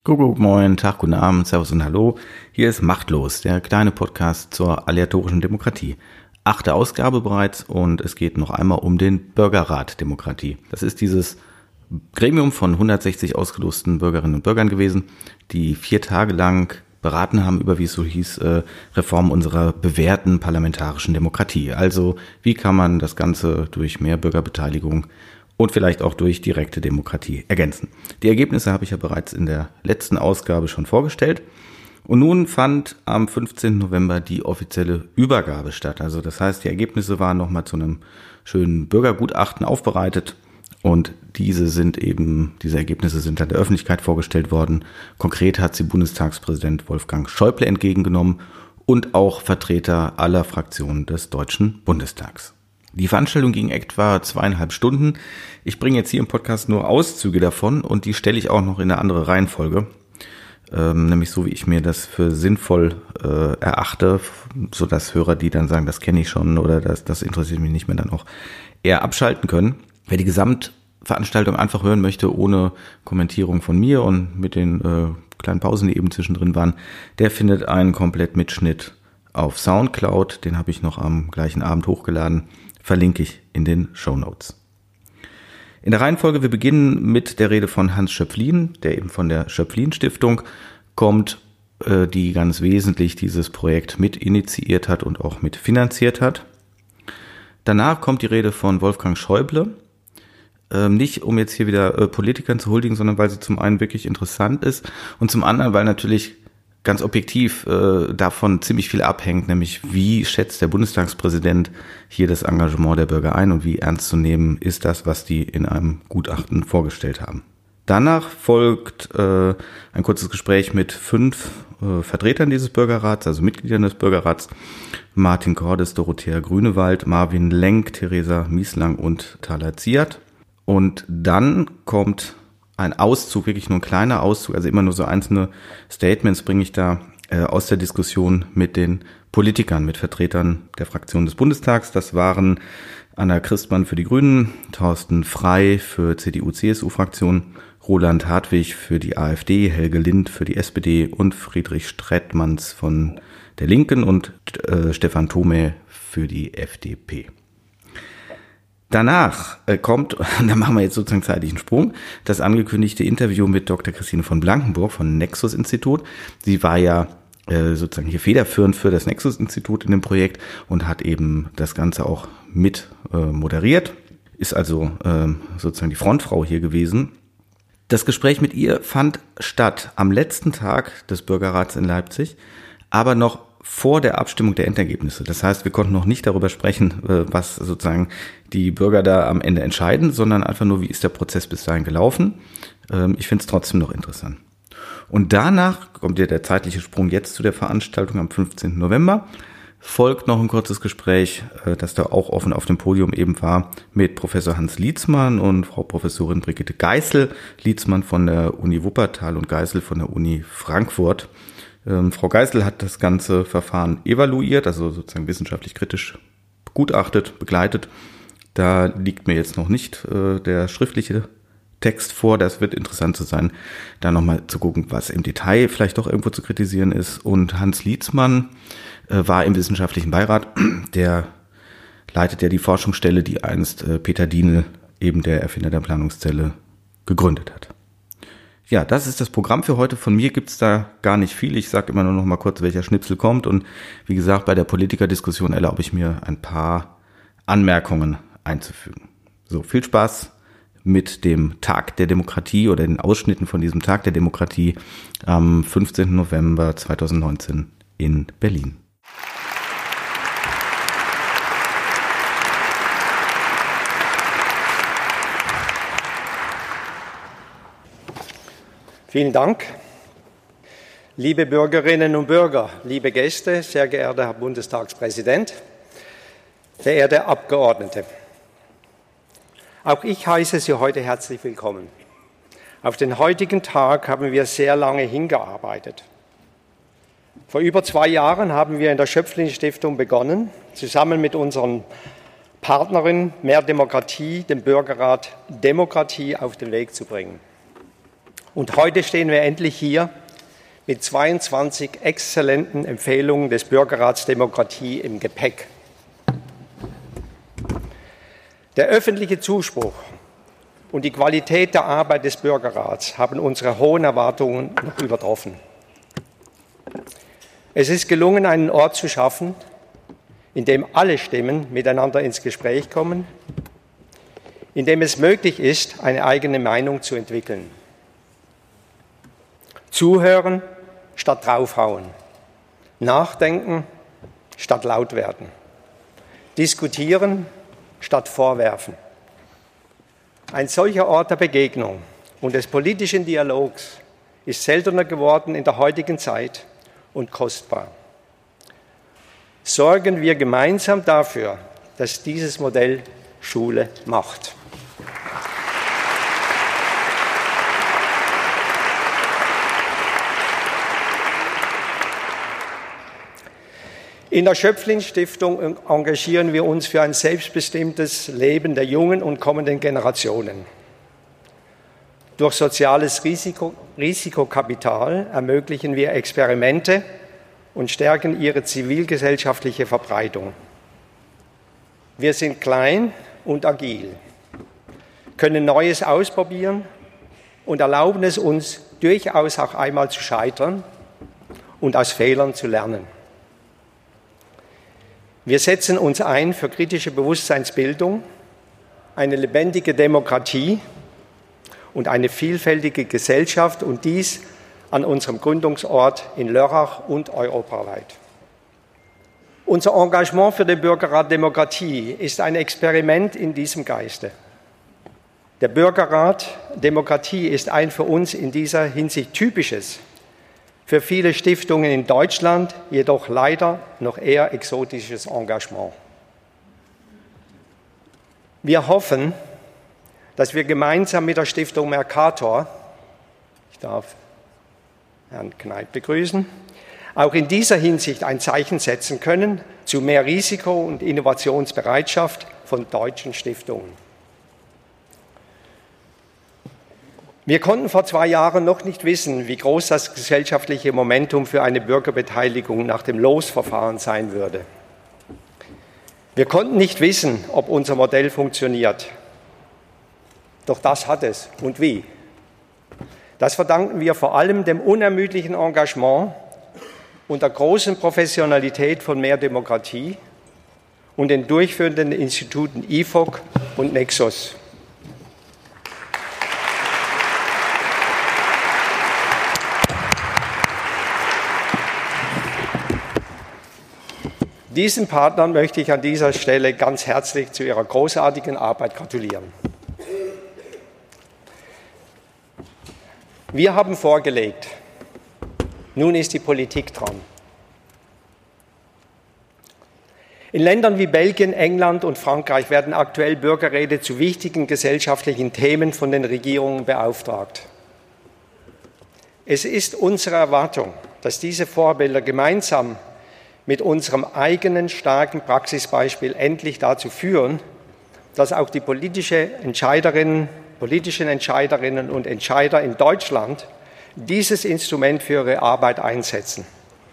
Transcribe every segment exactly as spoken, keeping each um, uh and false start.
Kuckuck, moin, Tag, guten Abend, Servus und Hallo. Hier ist Machtlos, der kleine Podcast zur aleatorischen Demokratie. Achte Ausgabe bereits und es geht noch einmal um den Bürgerrat Demokratie. Das ist dieses Gremium von hundertsechzig ausgelosten Bürgerinnen und Bürgern gewesen, die vier Tage lang beraten haben über, wie es so hieß, äh, Reform unserer bewährten parlamentarischen Demokratie. Also wie kann man das Ganze durch mehr Bürgerbeteiligung und vielleicht auch durch direkte Demokratie ergänzen. Die Ergebnisse habe ich ja bereits in der letzten Ausgabe schon vorgestellt. Und nun fand am fünfzehnten November die offizielle Übergabe statt. Also das heißt, die Ergebnisse waren nochmal zu einem schönen Bürgergutachten aufbereitet. Und diese sind eben, diese Ergebnisse sind dann der Öffentlichkeit vorgestellt worden. Konkret hat sie Bundestagspräsident Wolfgang Schäuble entgegengenommen und auch Vertreter aller Fraktionen des Deutschen Bundestags. Die Veranstaltung ging etwa zweieinhalb Stunden. Ich bringe jetzt hier im Podcast nur Auszüge davon und die stelle ich auch noch in eine andere Reihenfolge, ähm, nämlich so, wie ich mir das für sinnvoll äh, erachte, sodass Hörer, die dann sagen, das kenne ich schon oder das, das interessiert mich nicht mehr, dann auch eher abschalten können. Wer die Gesamtveranstaltung einfach hören möchte, ohne Kommentierung von mir und mit den äh, kleinen Pausen, die eben zwischendrin waren, der findet einen Komplettmitschnitt auf Soundcloud. Den habe ich noch am gleichen Abend hochgeladen. Verlinke ich in den Shownotes. In der Reihenfolge, wir beginnen mit der Rede von Hans Schöpflin, der eben von der Schöpflin-Stiftung kommt, äh, die ganz wesentlich dieses Projekt mit initiiert hat und auch mit finanziert hat. Danach kommt die Rede von Wolfgang Schäuble, äh, nicht um jetzt hier wieder äh, Politikern zu huldigen, sondern weil sie zum einen wirklich interessant ist und zum anderen, weil natürlich ganz objektiv äh, davon ziemlich viel abhängt, nämlich wie schätzt der Bundestagspräsident hier das Engagement der Bürger ein und wie ernst zu nehmen ist das, was die in einem Gutachten vorgestellt haben. Danach folgt äh, ein kurzes Gespräch mit fünf äh, Vertretern dieses Bürgerrats, also Mitgliedern des Bürgerrats, Martin Cordes, Dorothea Grünewald, Marvin Lenk, Theresa Mieslang und Thala Ziert. Und dann kommt ein Auszug, wirklich nur ein kleiner Auszug, also immer nur so einzelne Statements bringe ich da äh, aus der Diskussion mit den Politikern, mit Vertretern der Fraktion des Bundestags. Das waren Anna Christmann für die Grünen, Thorsten Frey für C D U C S U-Fraktion, Roland Hartwig für die AfD, Helge Lind für die S P D und Friedrich Strettmanns von der Linken und äh, Stefan Thome für die F D P. Danach äh, kommt, und da machen wir jetzt sozusagen zeitlichen Sprung, das angekündigte Interview mit Doktor Christine von Blankenburg von Nexus-Institut. Sie war ja äh, sozusagen hier federführend für das Nexus-Institut in dem Projekt und hat eben das Ganze auch mit äh, moderiert, ist also äh, sozusagen die Frontfrau hier gewesen. Das Gespräch mit ihr fand statt am letzten Tag des Bürgerrats in Leipzig, aber noch vor der Abstimmung der Endergebnisse. Das heißt, wir konnten noch nicht darüber sprechen, was sozusagen die Bürger da am Ende entscheiden, sondern einfach nur, wie ist der Prozess bis dahin gelaufen. Ich finde es trotzdem noch interessant. Und danach kommt ja der zeitliche Sprung jetzt zu der Veranstaltung am fünfzehnten November. Folgt noch ein kurzes Gespräch, das da auch offen auf dem Podium eben war, mit Professor Hans Lietzmann und Frau Professorin Brigitte Geißel. Lietzmann von der Uni Wuppertal und Geißel von der Uni Frankfurt. Ähm, Frau Geißel hat das ganze Verfahren evaluiert, also sozusagen wissenschaftlich kritisch begutachtet, begleitet. Da liegt mir jetzt noch nicht äh, der schriftliche Text vor. Das wird interessant zu sein, da nochmal zu gucken, was im Detail vielleicht doch irgendwo zu kritisieren ist. Und Hans Lietzmann äh, war im wissenschaftlichen Beirat. Der leitet ja die Forschungsstelle, die einst äh, Peter Dienel, eben der Erfinder der Planungszelle, gegründet hat. Ja, das ist das Programm für heute. Von mir gibt's da gar nicht viel. Ich sage immer nur noch mal kurz, welcher Schnipsel kommt. Und wie gesagt, bei der Politikerdiskussion erlaube ich mir ein paar Anmerkungen einzufügen. So, viel Spaß mit dem Tag der Demokratie oder den Ausschnitten von diesem Tag der Demokratie am fünfzehnten November zweitausendneunzehn in Berlin. Vielen Dank. Liebe Bürgerinnen und Bürger, liebe Gäste, sehr geehrter Herr Bundestagspräsident, verehrte Abgeordnete. Auch ich heiße Sie heute herzlich willkommen. Auf den heutigen Tag haben wir sehr lange hingearbeitet. Vor über zwei Jahren haben wir in der Schöpflin-Stiftung begonnen, zusammen mit unseren Partnerin Mehr Demokratie, dem Bürgerrat Demokratie auf den Weg zu bringen. Und heute stehen wir endlich hier mit zweiundzwanzig exzellenten Empfehlungen des Bürgerrats Demokratie im Gepäck. Der öffentliche Zuspruch und die Qualität der Arbeit des Bürgerrats haben unsere hohen Erwartungen noch übertroffen. Es ist gelungen, einen Ort zu schaffen, in dem alle Stimmen miteinander ins Gespräch kommen, in dem es möglich ist, eine eigene Meinung zu entwickeln. Zuhören statt draufhauen, nachdenken statt laut werden, diskutieren statt vorwerfen. Ein solcher Ort der Begegnung und des politischen Dialogs ist seltener geworden in der heutigen Zeit und kostbar. Sorgen wir gemeinsam dafür, dass dieses Modell Schule macht. In der Schöpflin-Stiftung engagieren wir uns für ein selbstbestimmtes Leben der jungen und kommenden Generationen. Durch soziales Risiko, Risikokapital ermöglichen wir Experimente und stärken ihre zivilgesellschaftliche Verbreitung. Wir sind klein und agil, können Neues ausprobieren und erlauben es uns, durchaus auch einmal zu scheitern und aus Fehlern zu lernen. Wir setzen uns ein für kritische Bewusstseinsbildung, eine lebendige Demokratie und eine vielfältige Gesellschaft, und dies an unserem Gründungsort in Lörrach und europaweit. Unser Engagement für den Bürgerrat Demokratie ist ein Experiment in diesem Geiste. Der Bürgerrat Demokratie ist ein für uns in dieser Hinsicht typisches, für viele Stiftungen in Deutschland jedoch leider noch eher exotisches Engagement. Wir hoffen, dass wir gemeinsam mit der Stiftung Mercator, ich darf Herrn Kneip begrüßen, auch in dieser Hinsicht ein Zeichen setzen können zu mehr Risiko- und Innovationsbereitschaft von deutschen Stiftungen. Wir konnten vor zwei Jahren noch nicht wissen, wie groß das gesellschaftliche Momentum für eine Bürgerbeteiligung nach dem Losverfahren sein würde. Wir konnten nicht wissen, ob unser Modell funktioniert. Doch das hat es. Und wie? Das verdanken wir vor allem dem unermüdlichen Engagement und der großen Professionalität von Mehr Demokratie und den durchführenden Instituten I F O C und Nexus. Diesen Partnern möchte ich an dieser Stelle ganz herzlich zu ihrer großartigen Arbeit gratulieren. Wir haben vorgelegt, nun ist die Politik dran. In Ländern wie Belgien, England und Frankreich werden aktuell Bürgerräte zu wichtigen gesellschaftlichen Themen von den Regierungen beauftragt. Es ist unsere Erwartung, dass diese Vorbilder gemeinsam mit unserem eigenen starken Praxisbeispiel endlich dazu führen, dass auch die politische Entscheiderinnen, politischen Entscheiderinnen und Entscheider in Deutschland dieses Instrument für ihre Arbeit einsetzen.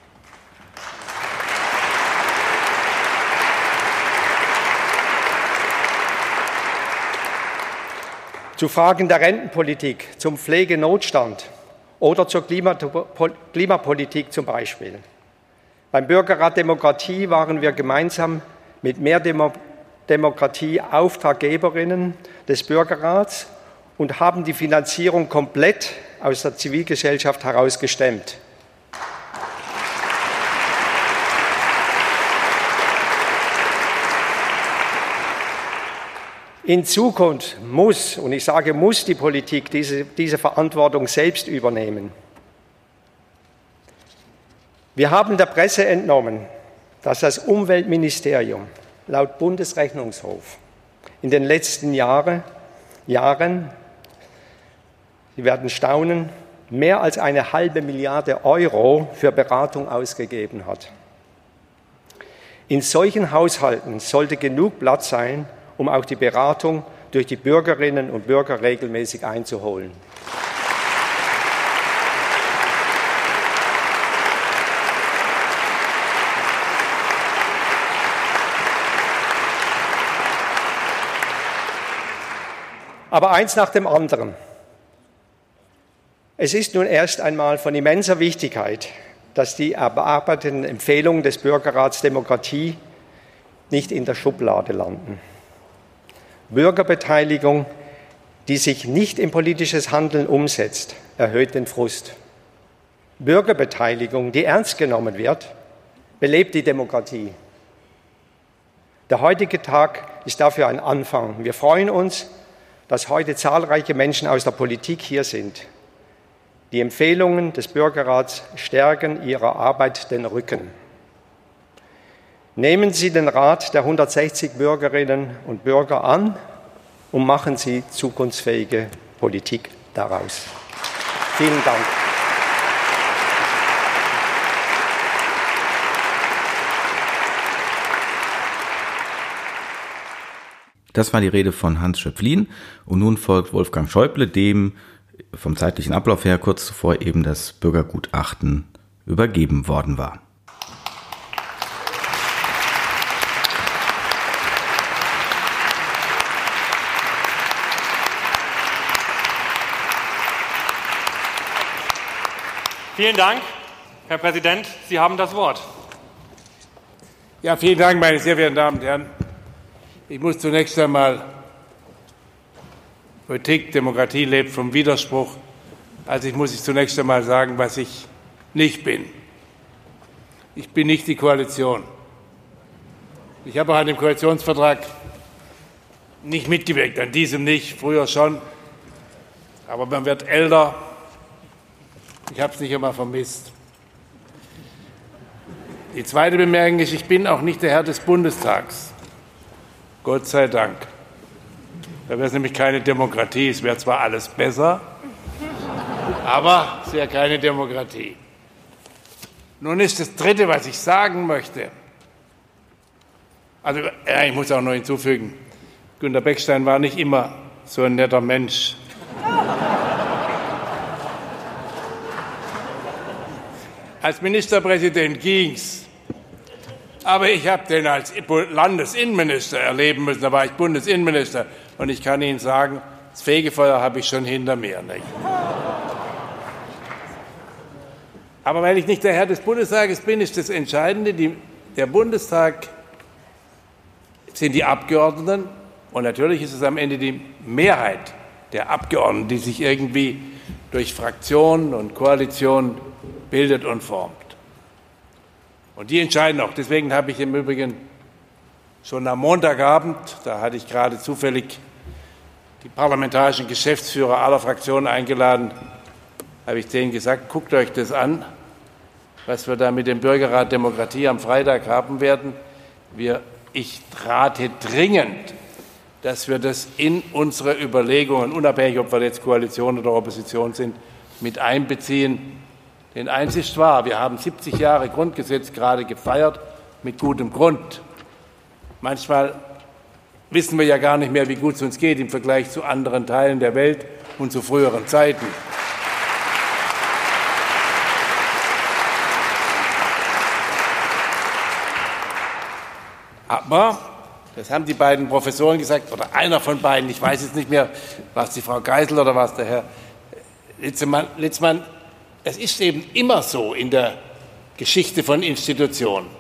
Zu Fragen der Rentenpolitik, zum Pflegenotstand oder zur Klimapolitik zum Beispiel. Beim Bürgerrat Demokratie waren wir gemeinsam mit Mehr Demo- Demokratie Auftraggeberinnen des Bürgerrats und haben die Finanzierung komplett aus der Zivilgesellschaft heraus gestemmt. In Zukunft muss, und ich sage muss, die Politik diese, diese Verantwortung selbst übernehmen. Wir haben der Presse entnommen, dass das Umweltministerium laut Bundesrechnungshof in den letzten Jahre, Jahren, Sie werden staunen, mehr als eine halbe Milliarde Euro für Beratung ausgegeben hat. In solchen Haushalten sollte genug Platz sein, um auch die Beratung durch die Bürgerinnen und Bürger regelmäßig einzuholen. Aber eins nach dem anderen. Es ist nun erst einmal von immenser Wichtigkeit, dass die erarbeiteten Empfehlungen des Bürgerrats Demokratie nicht in der Schublade landen. Bürgerbeteiligung, die sich nicht in politisches Handeln umsetzt, erhöht den Frust. Bürgerbeteiligung, die ernst genommen wird, belebt die Demokratie. Der heutige Tag ist dafür ein Anfang. Wir freuen uns, dass heute zahlreiche Menschen aus der Politik hier sind. Die Empfehlungen des Bürgerrats stärken ihrer Arbeit den Rücken. Nehmen Sie den Rat der hundertsechzig Bürgerinnen und Bürger an und machen Sie zukunftsfähige Politik daraus. Vielen Dank. Das war die Rede von Hans Schöpflin und nun folgt Wolfgang Schäuble, dem vom zeitlichen Ablauf her kurz zuvor eben das Bürgergutachten übergeben worden war. Vielen Dank, Herr Präsident. Sie haben das Wort. Ja, vielen Dank, meine sehr verehrten Damen und Herren. Ich muss zunächst einmal, Politik, Demokratie lebt vom Widerspruch. Also ich muss ich zunächst einmal sagen, was ich nicht bin. Ich bin nicht die Koalition. Ich habe auch an dem Koalitionsvertrag nicht mitgewirkt, an diesem nicht, früher schon. Aber man wird älter. Ich habe es nicht einmal vermisst. Die zweite Bemerkung ist, ich bin auch nicht der Herr des Bundestags. Gott sei Dank. Da wäre es nämlich keine Demokratie. Es wäre zwar alles besser, aber es wäre keine Demokratie. Nun ist das Dritte, was ich sagen möchte. Also, ja, ich muss auch noch hinzufügen, Günter Beckstein war nicht immer so ein netter Mensch. Als Ministerpräsident ging's. Aber ich habe den als Landesinnenminister erleben müssen. Da war ich Bundesinnenminister. Und ich kann Ihnen sagen, das Fegefeuer habe ich schon hinter mir. Nicht? Aber weil ich nicht der Herr des Bundestages bin, ist das Entscheidende, die, der Bundestag sind die Abgeordneten. Und natürlich ist es am Ende die Mehrheit der Abgeordneten, die sich irgendwie durch Fraktionen und Koalitionen bildet und formt. Und die entscheiden auch. Deswegen habe ich im Übrigen schon am Montagabend, da hatte ich gerade zufällig die parlamentarischen Geschäftsführer aller Fraktionen eingeladen, habe ich denen gesagt, guckt euch das an, was wir da mit dem Bürgerrat Demokratie am Freitag haben werden. Wir, ich rate dringend, dass wir das in unsere Überlegungen, unabhängig, ob wir jetzt Koalition oder Opposition sind, mit einbeziehen. Denn eins ist wahr, wir haben siebzig Jahre Grundgesetz gerade gefeiert, mit gutem Grund. Manchmal wissen wir ja gar nicht mehr, wie gut es uns geht im Vergleich zu anderen Teilen der Welt und zu früheren Zeiten. Aber, das haben die beiden Professoren gesagt, oder einer von beiden, ich weiß jetzt nicht mehr, war es die Frau Geisel oder war es der Herr Litzmann, Litzmann, es ist eben immer so in der Geschichte von Institutionen.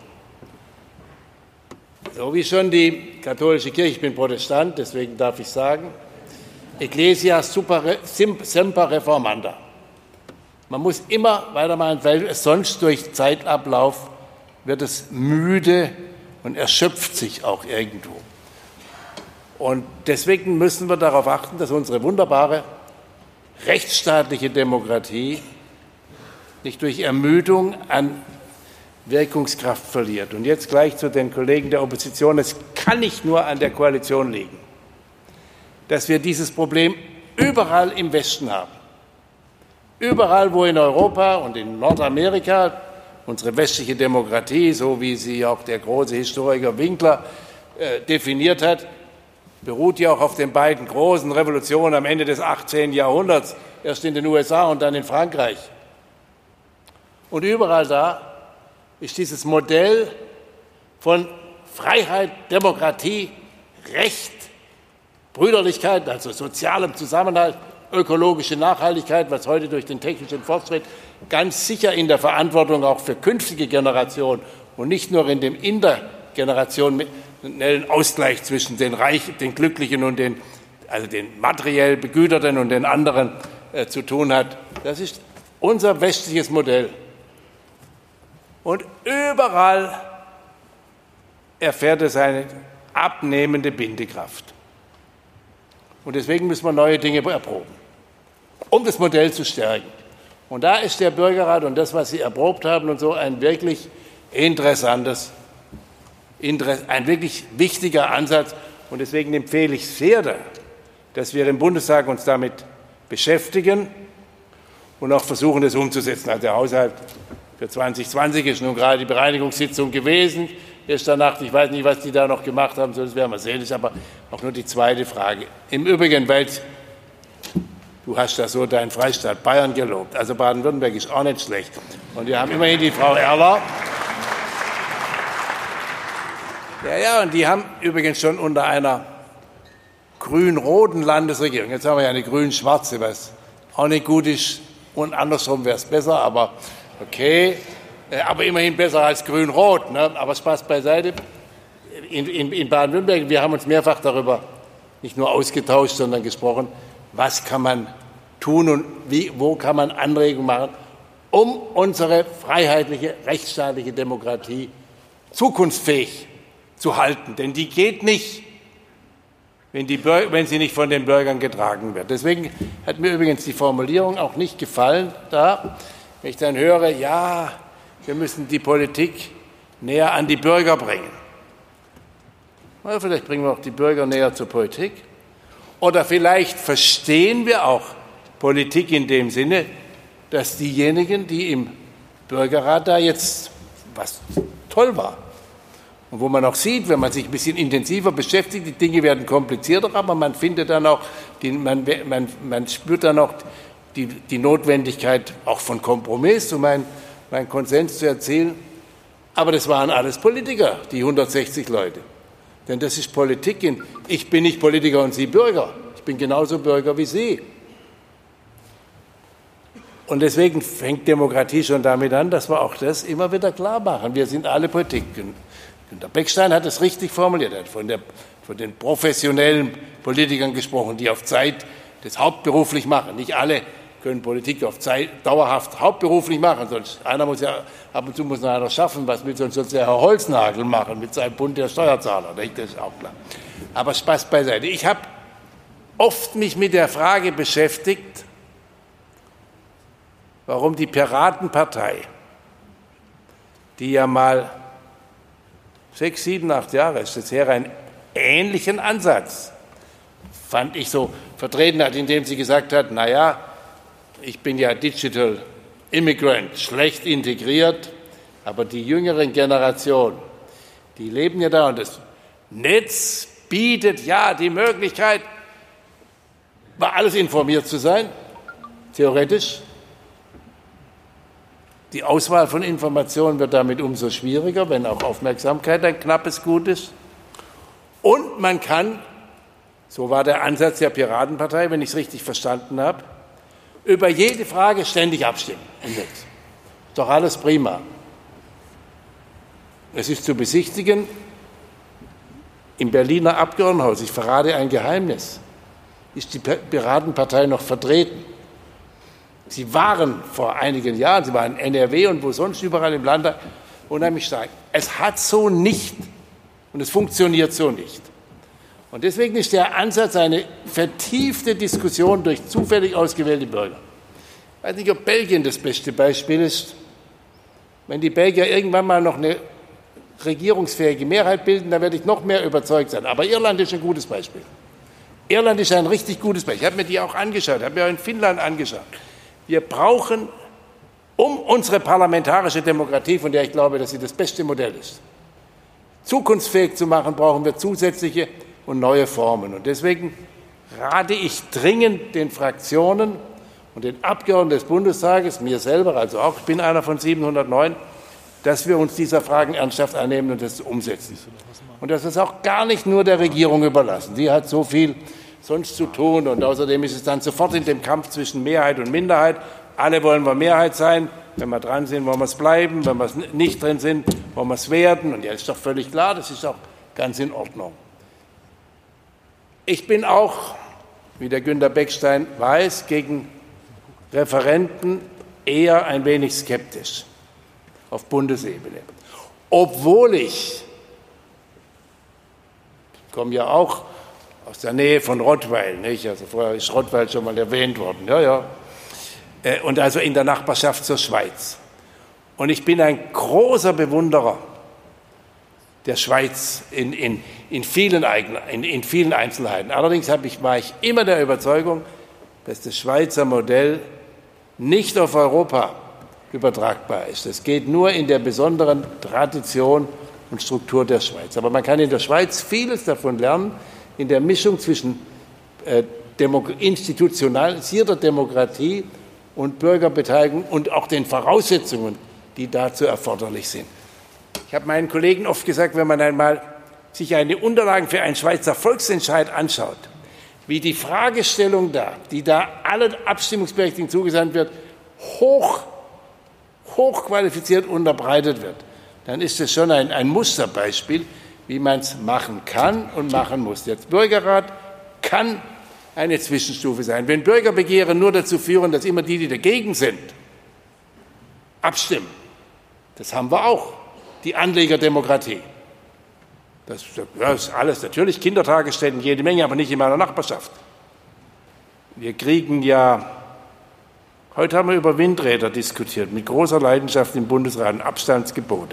So wie schon die katholische Kirche, ich bin Protestant, deswegen darf ich sagen, Ecclesia semper reformanda. Man muss immer weitermachen, weil es sonst durch Zeitablauf wird es müde und erschöpft sich auch irgendwo. Und deswegen müssen wir darauf achten, dass unsere wunderbare rechtsstaatliche Demokratie nicht durch Ermüdung an Wirkungskraft verliert. Und jetzt gleich zu den Kollegen der Opposition. Es kann nicht nur an der Koalition liegen, dass wir dieses Problem überall im Westen haben. Überall, wo in Europa und in Nordamerika unsere westliche Demokratie, so wie sie auch der große Historiker Winkler äh, definiert hat, beruht ja auch auf den beiden großen Revolutionen am Ende des achtzehnten Jahrhunderts, erst in den U S A und dann in Frankreich. Und überall da ist dieses Modell von Freiheit, Demokratie, Recht, Brüderlichkeit, also sozialem Zusammenhalt, ökologische Nachhaltigkeit, was heute durch den technischen Fortschritt ganz sicher in der Verantwortung auch für künftige Generationen und nicht nur in dem intergenerationellen Ausgleich zwischen den Reichen, den Glücklichen und den, also den materiell Begüterten und den anderen äh, zu tun hat. Das ist unser westliches Modell. Und überall erfährt es eine abnehmende Bindekraft. Und deswegen müssen wir neue Dinge erproben, um das Modell zu stärken. Und da ist der Bürgerrat und das, was Sie erprobt haben und so, ein wirklich interessantes, ein wirklich wichtiger Ansatz. Und deswegen empfehle ich sehr, dass wir im Bundestag uns damit beschäftigen und auch versuchen, das umzusetzen. Also der Haushalt für zwanzig zwanzig ist nun gerade die Bereinigungssitzung gewesen. Gestern Nacht, ich weiß nicht, was die da noch gemacht haben, das werden wir sehen, ist aber auch nur die zweite Frage. Im Übrigen, weil du hast da so deinen Freistaat Bayern gelobt, also Baden-Württemberg ist auch nicht schlecht. Und wir haben immerhin die Frau Erler. Ja, ja, und die haben übrigens schon unter einer grün-roten Landesregierung, jetzt haben wir ja eine grün-schwarze, was auch nicht gut ist, und andersrum wäre es besser, aber okay. Aber immerhin besser als grün-rot. Ne? Aber Spaß beiseite. In, in, in Baden-Württemberg, wir haben uns mehrfach darüber nicht nur ausgetauscht, sondern gesprochen, was kann man tun und wie, wo kann man Anregungen machen, um unsere freiheitliche, rechtsstaatliche Demokratie zukunftsfähig zu halten. Denn die geht nicht, wenn, die Bürger, wenn sie nicht von den Bürgern getragen wird. Deswegen hat mir übrigens die Formulierung auch nicht gefallen, da, wenn ich dann höre, ja, wir müssen die Politik näher an die Bürger bringen. Oder vielleicht bringen wir auch die Bürger näher zur Politik. Oder vielleicht verstehen wir auch Politik in dem Sinne, dass diejenigen, die im Bürgerrat da jetzt, was toll war, und wo man auch sieht, wenn man sich ein bisschen intensiver beschäftigt, die Dinge werden komplizierter, aber man findet dann auch, die, man, man, man spürt dann auch die, die Notwendigkeit auch von Kompromiss, um ein meinen Konsens zu erzielen. Aber das waren alles Politiker, die hundertsechzig Leute. Denn das ist Politik. Ich bin nicht Politiker und Sie Bürger. Ich bin genauso Bürger wie Sie. Und deswegen fängt Demokratie schon damit an, dass wir auch das immer wieder klar machen. Wir sind alle Politik. Günter Beckstein hat es richtig formuliert. Er hat von, der, von den professionellen Politikern gesprochen, die auf Zeit das hauptberuflich machen. Nicht alle können Politik auf Zeit dauerhaft hauptberuflich machen. Sonst einer muss ja, ab und zu muss noch einer schaffen, was will sonst, sonst der Herr Holznagel machen mit seinem Bund der Steuerzahler. Das ist auch klar. Aber Spaß beiseite. Ich habe oft mich mit der Frage beschäftigt, warum die Piratenpartei, die ja mal sechs, sieben, acht Jahre ist jetzt her, einen ähnlichen Ansatz, fand ich, so vertreten hat, indem sie gesagt hat, naja, ich bin ja Digital Immigrant, schlecht integriert, aber die jüngeren Generationen, die leben ja da und das Netz bietet ja die Möglichkeit, über alles informiert zu sein, theoretisch. Die Auswahl von Informationen wird damit umso schwieriger, wenn auch Aufmerksamkeit ein knappes Gut ist. Und man kann, so war der Ansatz der Piratenpartei, wenn ich es richtig verstanden habe, über jede Frage ständig abstimmen. Ist doch alles prima. Es ist zu besichtigen im Berliner Abgeordnetenhaus, ich verrate ein Geheimnis, ist die Piratenpartei noch vertreten. Sie waren vor einigen Jahren, sie waren in N R W und wo sonst überall im Land unheimlich stark. Es hat so nicht und es funktioniert so nicht. Und deswegen ist der Ansatz eine vertiefte Diskussion durch zufällig ausgewählte Bürger. Ich weiß nicht, ob Belgien das beste Beispiel ist. Wenn die Belgier irgendwann mal noch eine regierungsfähige Mehrheit bilden, dann werde ich noch mehr überzeugt sein. Aber Irland ist ein gutes Beispiel. Irland ist ein richtig gutes Beispiel. Ich habe mir die auch angeschaut, habe mir auch in Finnland angeschaut. Wir brauchen, um unsere parlamentarische Demokratie, von der ich glaube, dass sie das beste Modell ist, zukunftsfähig zu machen, brauchen wir zusätzliche und neue Formen. Und deswegen rate ich dringend den Fraktionen und den Abgeordneten des Bundestages, mir selber, also auch, ich bin einer von siebenhundertneun, dass wir uns dieser Fragen ernsthaft annehmen und das umsetzen. Und das ist auch gar nicht nur der Regierung überlassen. Die hat so viel sonst zu tun. Und außerdem ist es dann sofort in dem Kampf zwischen Mehrheit und Minderheit. Alle wollen wir Mehrheit sein. Wenn wir dran sind, wollen wir es bleiben. Wenn wir nicht drin sind, wollen wir es werden. Und ja, ist doch völlig klar, das ist auch ganz in Ordnung. Ich bin auch, wie der Günter Beckstein weiß, gegen Referenden eher ein wenig skeptisch auf Bundesebene. Obwohl ich, ich komme ja auch aus der Nähe von Rottweil, nicht? Also vorher ist Rottweil schon mal erwähnt worden, ja, ja. Und also in der Nachbarschaft zur Schweiz. Und ich bin ein großer Bewunderer der Schweiz in, in, in, vielen, in, in vielen Einzelheiten. Allerdings habe ich, war ich immer der Überzeugung, dass das Schweizer Modell nicht auf Europa übertragbar ist. Das geht nur in der besonderen Tradition und Struktur der Schweiz. Aber man kann in der Schweiz vieles davon lernen, in der Mischung zwischen äh, Demo- institutionalisierter Demokratie und Bürgerbeteiligung und auch den Voraussetzungen, die dazu erforderlich sind. Ich habe meinen Kollegen oft gesagt, wenn man einmal sich eine Unterlagen für einen Schweizer Volksentscheid anschaut, wie die Fragestellung da, die da allen Abstimmungsberechtigten zugesandt wird, hoch, hochqualifiziert unterbreitet wird, dann ist es schon ein, ein Musterbeispiel, wie man es machen kann und machen muss. Der Bürgerrat kann eine Zwischenstufe sein. Wenn Bürgerbegehren nur dazu führen, dass immer die, die dagegen sind, abstimmen, das haben wir auch, die Anlegerdemokratie. Das, das ist alles natürlich, Kindertagesstätten, jede Menge, aber nicht in meiner Nachbarschaft. Wir kriegen ja, heute haben wir über Windräder diskutiert, mit großer Leidenschaft im Bundesrat, Abstandsgebote.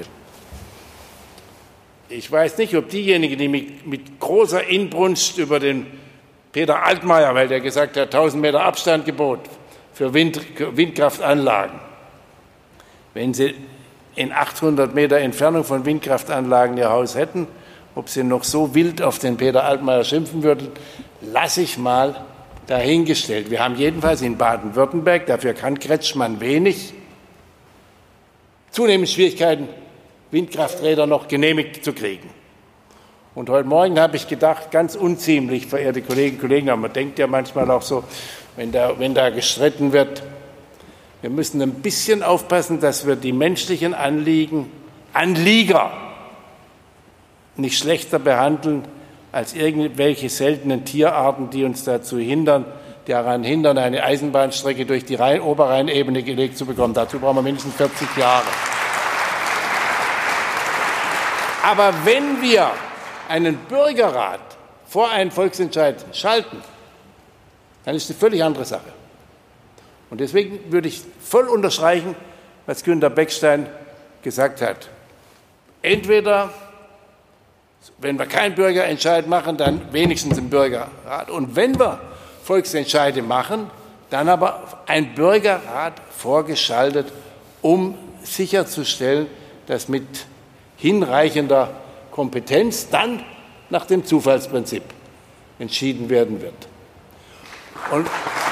Ich weiß nicht, ob diejenigen, die mit, mit großer Inbrunst über den Peter Altmaier, weil der gesagt hat, tausend Meter Abstandgebot für Wind, Windkraftanlagen, wenn sie in achthundert Meter Entfernung von Windkraftanlagen ihr Haus hätten, ob sie noch so wild auf den Peter Altmaier schimpfen würden, lasse ich mal dahingestellt. Wir haben jedenfalls in Baden-Württemberg, dafür kann Kretschmann wenig, zunehmend Schwierigkeiten, Windkrafträder noch genehmigt zu kriegen. Und heute Morgen habe ich gedacht, ganz unziemlich, verehrte Kolleginnen und Kollegen, aber man denkt ja manchmal auch so, wenn da, wenn da gestritten wird, wir müssen ein bisschen aufpassen, dass wir die menschlichen Anliegen, Anlieger nicht schlechter behandeln als irgendwelche seltenen Tierarten, die uns dazu hindern, daran hindern, eine Eisenbahnstrecke durch die Rhein- Oberrheinebene gelegt zu bekommen. Dazu brauchen wir mindestens vierzig Jahre. Aber wenn wir einen Bürgerrat vor einen Volksentscheid schalten, dann ist es eine völlig andere Sache. Und deswegen würde ich voll unterstreichen, was Günter Beckstein gesagt hat. Entweder, wenn wir keinen Bürgerentscheid machen, dann wenigstens einen Bürgerrat. Und wenn wir Volksentscheide machen, dann aber ein Bürgerrat vorgeschaltet, um sicherzustellen, dass mit hinreichender Kompetenz dann nach dem Zufallsprinzip entschieden werden wird. Und,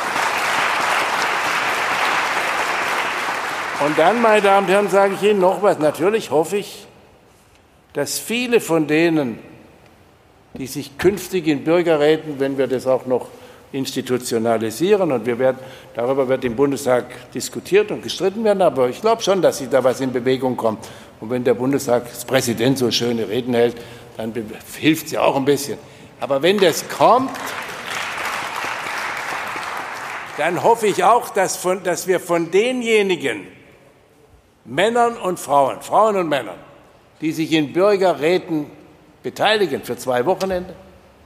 und dann, meine Damen und Herren, sage ich Ihnen noch was. Natürlich hoffe ich, dass viele von denen, die sich künftig in Bürgerräten, wenn wir das auch noch institutionalisieren, und wir werden, darüber wird im Bundestag diskutiert und gestritten werden, aber ich glaube schon, dass sich da was in Bewegung kommt. Und wenn der Bundestagspräsident so schöne Reden hält, dann hilft es ja auch ein bisschen. Aber wenn das kommt, dann hoffe ich auch, dass, von, dass wir von denjenigen Männern und Frauen, Frauen und Männern, die sich in Bürgerräten beteiligen für zwei Wochenende,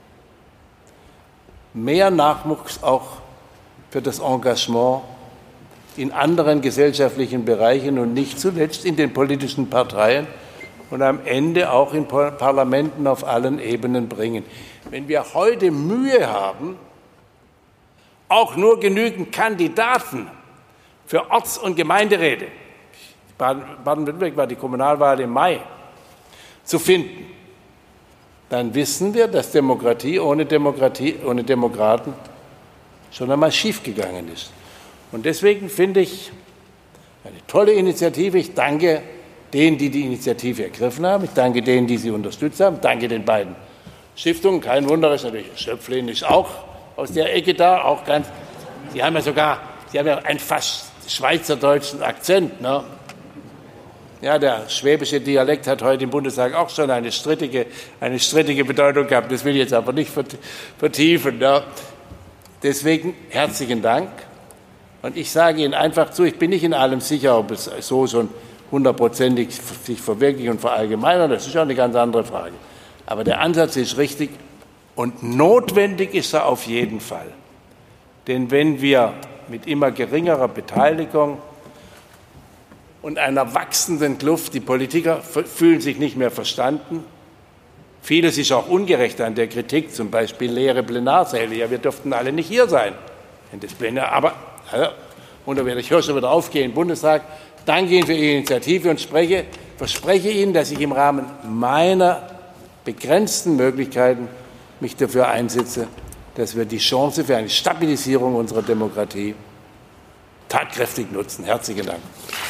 mehr Nachwuchs auch für das Engagement in anderen gesellschaftlichen Bereichen und nicht zuletzt in den politischen Parteien und am Ende auch in Parlamenten auf allen Ebenen bringen. Wenn wir heute Mühe haben, auch nur genügend Kandidaten für Orts- und Gemeinderäte, Baden-Württemberg war die Kommunalwahl im Mai, zu finden, dann wissen wir, dass Demokratie ohne Demokratie, ohne Demokraten schon einmal schiefgegangen ist. Und deswegen finde ich eine tolle Initiative. Ich danke denen, die die Initiative ergriffen haben. Ich danke denen, die sie unterstützt haben. Ich danke den beiden Stiftungen. Kein Wunder, ist natürlich Schöpflin ist auch aus der Ecke da, auch ganz, Sie haben ja sogar, Sie haben ja einen fast schweizerdeutschen Akzent, ne? Ja, der schwäbische Dialekt hat heute im Bundestag auch schon eine strittige, eine strittige Bedeutung gehabt. Das will ich jetzt aber nicht vertiefen. Ne? Deswegen herzlichen Dank. Und ich sage Ihnen einfach zu, ich bin nicht in allem sicher, ob es so schon hundertprozentig sich verwirklicht und verallgemeinert. Das ist auch eine ganz andere Frage. Aber der Ansatz ist richtig und notwendig ist er auf jeden Fall. Denn wenn wir mit immer geringerer Beteiligung und einer wachsenden Kluft, die Politiker fühlen sich nicht mehr verstanden. Vieles ist auch ungerecht an der Kritik, zum Beispiel leere Plenarsäle. Ja, wir dürften alle nicht hier sein. Das Plenar, aber, ja, und da werde ich schon wieder aufgehen im Bundestag. Danke Ihnen für Ihre Initiative und spreche, verspreche Ihnen, dass ich im Rahmen meiner begrenzten Möglichkeiten mich dafür einsetze, dass wir die Chance für eine Stabilisierung unserer Demokratie tatkräftig nutzen. Herzlichen Dank.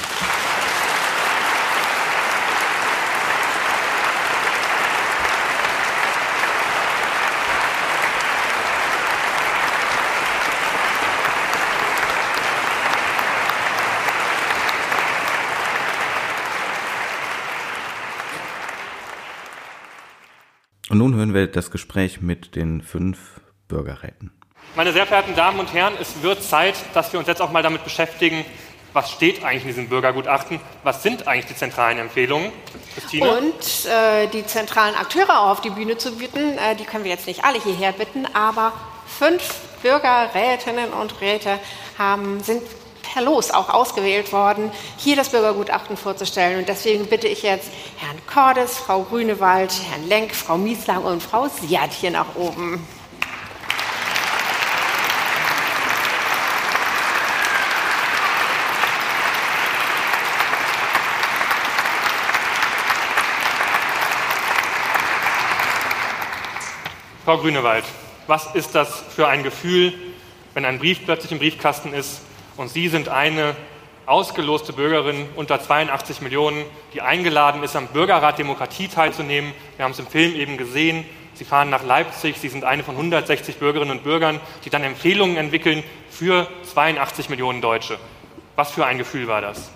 Und nun hören wir das Gespräch mit den fünf Bürgerräten. Meine sehr verehrten Damen und Herren, es wird Zeit, dass wir uns jetzt auch mal damit beschäftigen, was steht eigentlich in diesem Bürgergutachten, was sind eigentlich die zentralen Empfehlungen? Christine? Und äh, die zentralen Akteure auch auf die Bühne zu bitten, äh, die können wir jetzt nicht alle hierher bitten, aber fünf Bürgerrätinnen und Räte haben, sind per Los auch ausgewählt worden, hier das Bürgergutachten vorzustellen. Und deswegen bitte ich jetzt Herrn Cordes, Frau Grünewald, Herrn Lenk, Frau Mieslang und Frau Siad hier nach oben. Frau Grünewald, was ist das für ein Gefühl, wenn ein Brief plötzlich im Briefkasten ist und Sie sind eine ausgeloste Bürgerin unter zweiundachtzig Millionen, die eingeladen ist, am Bürgerrat Demokratie teilzunehmen? Wir haben es im Film eben gesehen. Sie fahren nach Leipzig. Sie sind eine von hundertsechzig Bürgerinnen und Bürgern, die dann Empfehlungen entwickeln für zweiundachtzig Millionen Deutsche. Was für ein Gefühl war das?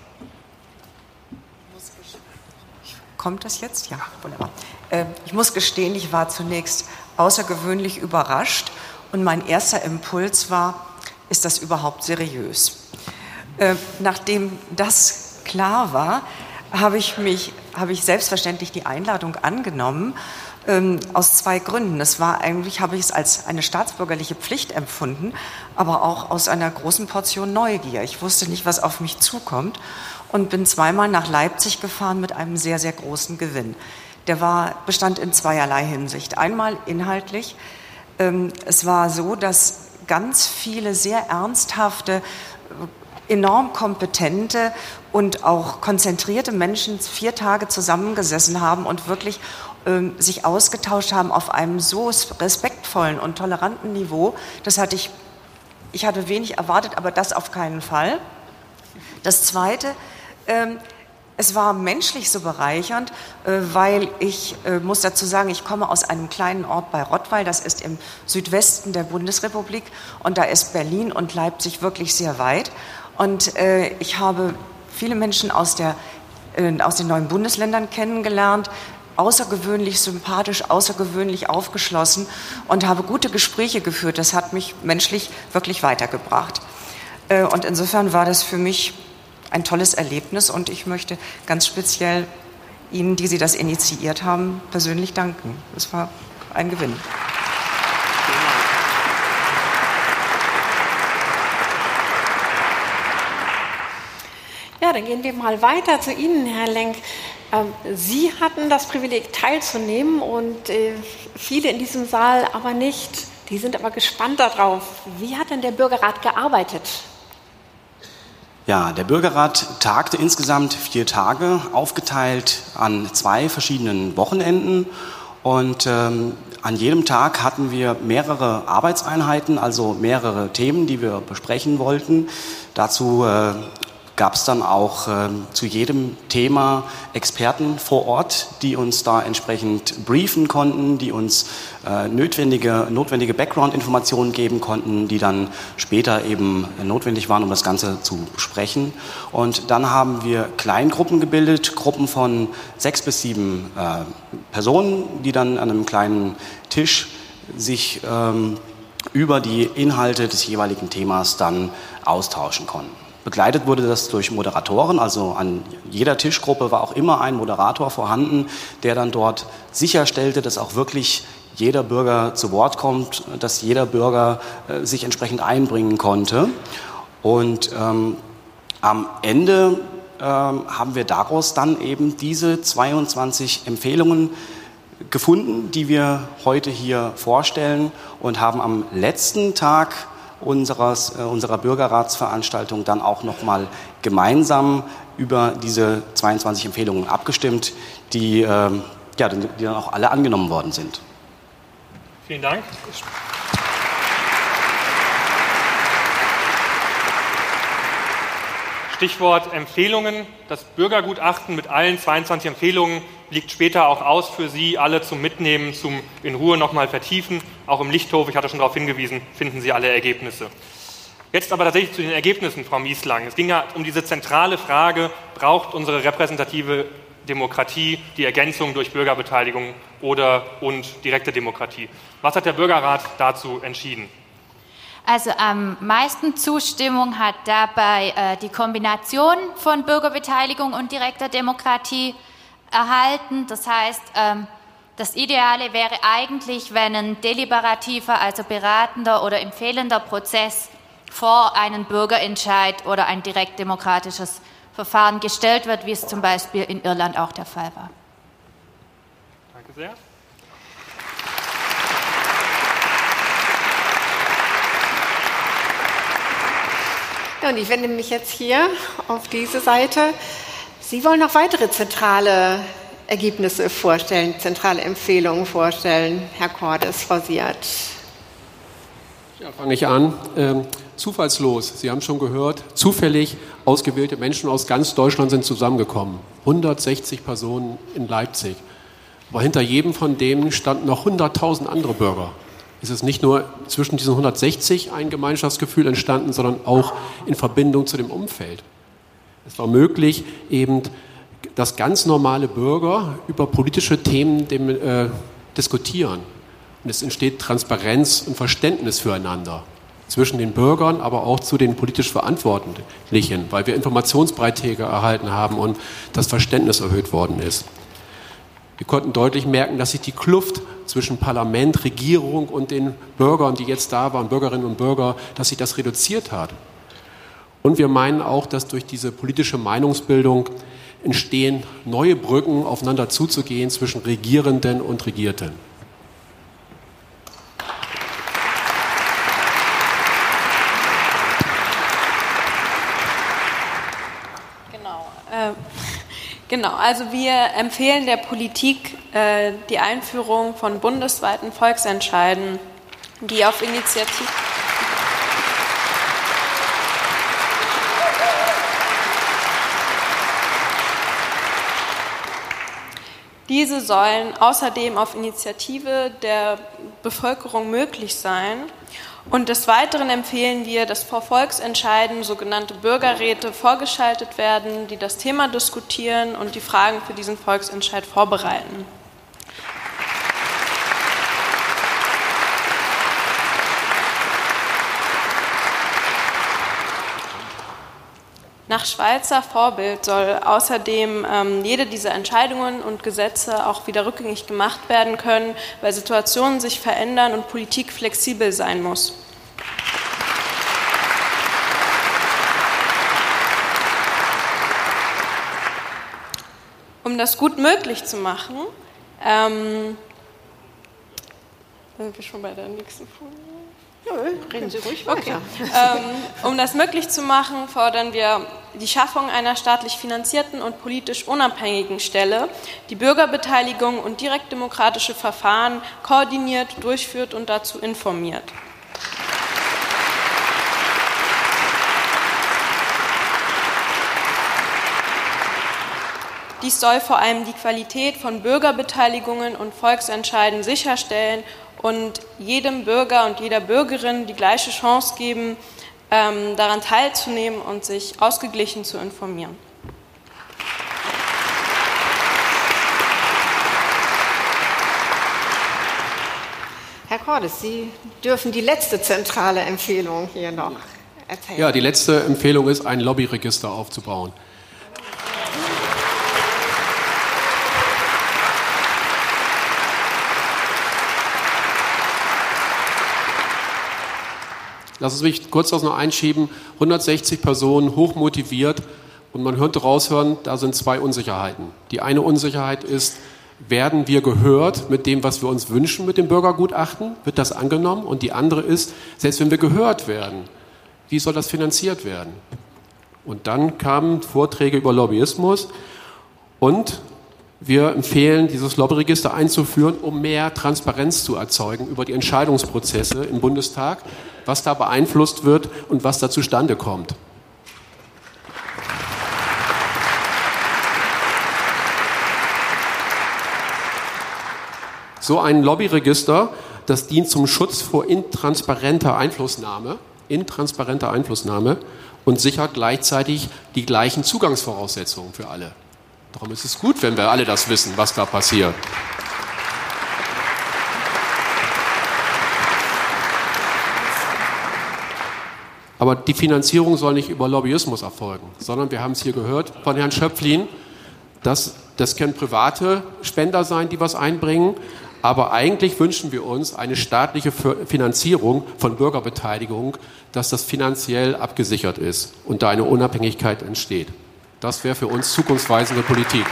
Kommt das jetzt? Ja, wunderbar. Äh, ich muss gestehen, ich war zunächst außergewöhnlich überrascht und mein erster Impuls war, ist das überhaupt seriös? Äh, nachdem das klar war, habe ich mich, habe ich selbstverständlich die Einladung angenommen, ähm, aus zwei Gründen. Es war eigentlich, habe ich es als eine staatsbürgerliche Pflicht empfunden, aber auch aus einer großen Portion Neugier. Ich wusste nicht, was auf mich zukommt und bin zweimal nach Leipzig gefahren mit einem sehr, sehr großen Gewinn. Der war, bestand in zweierlei Hinsicht. Einmal inhaltlich. Ähm, es war so, dass ganz viele sehr ernsthafte, enorm kompetente und auch konzentrierte Menschen vier Tage zusammengesessen haben und wirklich ähm, sich ausgetauscht haben auf einem so respektvollen und toleranten Niveau. Das hatte ich, ich hatte wenig erwartet, aber das auf keinen Fall. Das Zweite, ähm, es war menschlich so bereichernd, weil ich äh, muss dazu sagen, ich komme aus einem kleinen Ort bei Rottweil, das ist im Südwesten der Bundesrepublik und da ist Berlin und Leipzig wirklich sehr weit. Und äh, ich habe viele Menschen aus, der, äh, aus den neuen Bundesländern kennengelernt, außergewöhnlich sympathisch, außergewöhnlich aufgeschlossen und habe gute Gespräche geführt. Das hat mich menschlich wirklich weitergebracht. Äh, und insofern war das für mich ein tolles Erlebnis und ich möchte ganz speziell Ihnen, die Sie das initiiert haben, persönlich danken. Es war ein Gewinn. Ja, dann gehen wir mal weiter zu Ihnen, Herr Lenk. Sie hatten das Privileg teilzunehmen und viele in diesem Saal aber nicht. Die sind aber gespannt darauf. Wie hat denn der Bürgerrat gearbeitet? Ja, der Bürgerrat tagte insgesamt vier Tage, aufgeteilt an zwei verschiedenen Wochenenden. Und ähm, an jedem Tag hatten wir mehrere Arbeitseinheiten, also mehrere Themen, die wir besprechen wollten. Dazu äh, gab es dann auch äh, zu jedem Thema Experten vor Ort, die uns da entsprechend briefen konnten, die uns äh, notwendige, notwendige Background-Informationen geben konnten, die dann später eben notwendig waren, um das Ganze zu besprechen. Und dann haben wir Kleingruppen gebildet, Gruppen von sechs bis sieben äh, Personen, die dann an einem kleinen Tisch sich ähm, über die Inhalte des jeweiligen Themas dann austauschen konnten. Begleitet wurde das durch Moderatoren, also an jeder Tischgruppe war auch immer ein Moderator vorhanden, der dann dort sicherstellte, dass auch wirklich jeder Bürger zu Wort kommt, dass jeder Bürger äh, sich entsprechend einbringen konnte. Und ähm, am Ende ähm, haben wir daraus dann eben diese zweiundzwanzig Empfehlungen gefunden, die wir heute hier vorstellen und haben am letzten Tag unseres, äh, unserer Bürgerratsveranstaltung dann auch nochmal gemeinsam über diese zweiundzwanzig Empfehlungen abgestimmt, die, äh, ja, die dann auch alle angenommen worden sind. Vielen Dank. Stichwort Empfehlungen. Das Bürgergutachten mit allen zweiundzwanzig Empfehlungen liegt später auch aus für Sie alle zum Mitnehmen, zum in Ruhe nochmal vertiefen. Auch im Lichthof, ich hatte schon darauf hingewiesen, finden Sie alle Ergebnisse. Jetzt aber tatsächlich zu den Ergebnissen, Frau Mieslang. Es ging ja um diese zentrale Frage, braucht unsere repräsentative Demokratie die Ergänzung durch Bürgerbeteiligung oder und direkte Demokratie? Was hat der Bürgerrat dazu entschieden? Also am meisten Zustimmung hat dabei äh, die Kombination von Bürgerbeteiligung und direkter Demokratie erhalten. Das heißt, ähm, das Ideale wäre eigentlich, wenn ein deliberativer, also beratender oder empfehlender Prozess vor einen Bürgerentscheid oder ein direktdemokratisches Verfahren gestellt wird, wie es zum Beispiel in Irland auch der Fall war. Danke sehr. Ja, und ich wende mich jetzt hier auf diese Seite. Sie wollen noch weitere zentrale Ergebnisse vorstellen, zentrale Empfehlungen vorstellen. Herr Cordes, Frau Siert. Ja, fange ich an. Ähm, zufallslos, Sie haben schon gehört, zufällig ausgewählte Menschen aus ganz Deutschland sind zusammengekommen. hundertsechzig Personen in Leipzig. Aber hinter jedem von denen standen noch hunderttausend andere Bürger. Es ist nicht nur zwischen diesen hundertsechzig ein Gemeinschaftsgefühl entstanden, sondern auch in Verbindung zu dem Umfeld. Es war möglich, eben, dass ganz normale Bürger über politische Themen dem, äh, diskutieren. Und es entsteht Transparenz und Verständnis füreinander zwischen den Bürgern, aber auch zu den politisch Verantwortlichen, weil wir Informationsbeiträge erhalten haben und das Verständnis erhöht worden ist. Wir konnten deutlich merken, dass sich die Kluft zwischen Parlament, Regierung und den Bürgern, die jetzt da waren, Bürgerinnen und Bürger, dass sich das reduziert hat. Und wir meinen auch, dass durch diese politische Meinungsbildung entstehen neue Brücken, aufeinander zuzugehen zwischen Regierenden und Regierten. Genau. Äh Genau, also wir empfehlen der Politik äh, die Einführung von bundesweiten Volksentscheiden, die auf Initiative Diese sollen außerdem auf Initiative der Bevölkerung möglich sein. Und des Weiteren empfehlen wir, dass vor Volksentscheiden sogenannte Bürgerräte vorgeschaltet werden, die das Thema diskutieren und die Fragen für diesen Volksentscheid vorbereiten. Nach Schweizer Vorbild soll außerdem ähm, jede dieser Entscheidungen und Gesetze auch wieder rückgängig gemacht werden können, weil Situationen sich verändern und Politik flexibel sein muss. Um das gut möglich zu machen, ähm, sind wir schon bei der nächsten Folie? Ja, reden Sie ruhig weiter. Okay. ähm, um das möglich zu machen, fordern wir die Schaffung einer staatlich finanzierten und politisch unabhängigen Stelle, die Bürgerbeteiligung und direktdemokratische Verfahren koordiniert, durchführt und dazu informiert. Dies soll vor allem die Qualität von Bürgerbeteiligungen und Volksentscheiden sicherstellen und jedem Bürger und jeder Bürgerin die gleiche Chance geben, ähm, daran teilzunehmen und sich ausgeglichen zu informieren. Herr Cordes, Sie dürfen die letzte zentrale Empfehlung hier noch erzählen. Ja, die letzte Empfehlung ist, ein Lobbyregister aufzubauen. Lass es mich kurz das noch einschieben. hundertsechzig Personen, hochmotiviert. Und man könnte raushören, da sind zwei Unsicherheiten. Die eine Unsicherheit ist, werden wir gehört mit dem, was wir uns wünschen mit dem Bürgergutachten? Wird das angenommen? Und die andere ist, selbst wenn wir gehört werden, wie soll das finanziert werden? Und dann kamen Vorträge über Lobbyismus und wir empfehlen, dieses Lobbyregister einzuführen, um mehr Transparenz zu erzeugen über die Entscheidungsprozesse im Bundestag, was da beeinflusst wird und was da zustande kommt. So ein Lobbyregister, das dient zum Schutz vor intransparenter Einflussnahme, intransparenter Einflussnahme und sichert gleichzeitig die gleichen Zugangsvoraussetzungen für alle. Darum ist es gut, wenn wir alle das wissen, was da passiert. Aber die Finanzierung soll nicht über Lobbyismus erfolgen, sondern wir haben es hier gehört von Herrn Schöpflin, dass das können private Spender sein, die was einbringen. Aber eigentlich wünschen wir uns eine staatliche Finanzierung von Bürgerbeteiligung, dass das finanziell abgesichert ist und da eine Unabhängigkeit entsteht. Das wäre für uns zukunftsweisende Politik.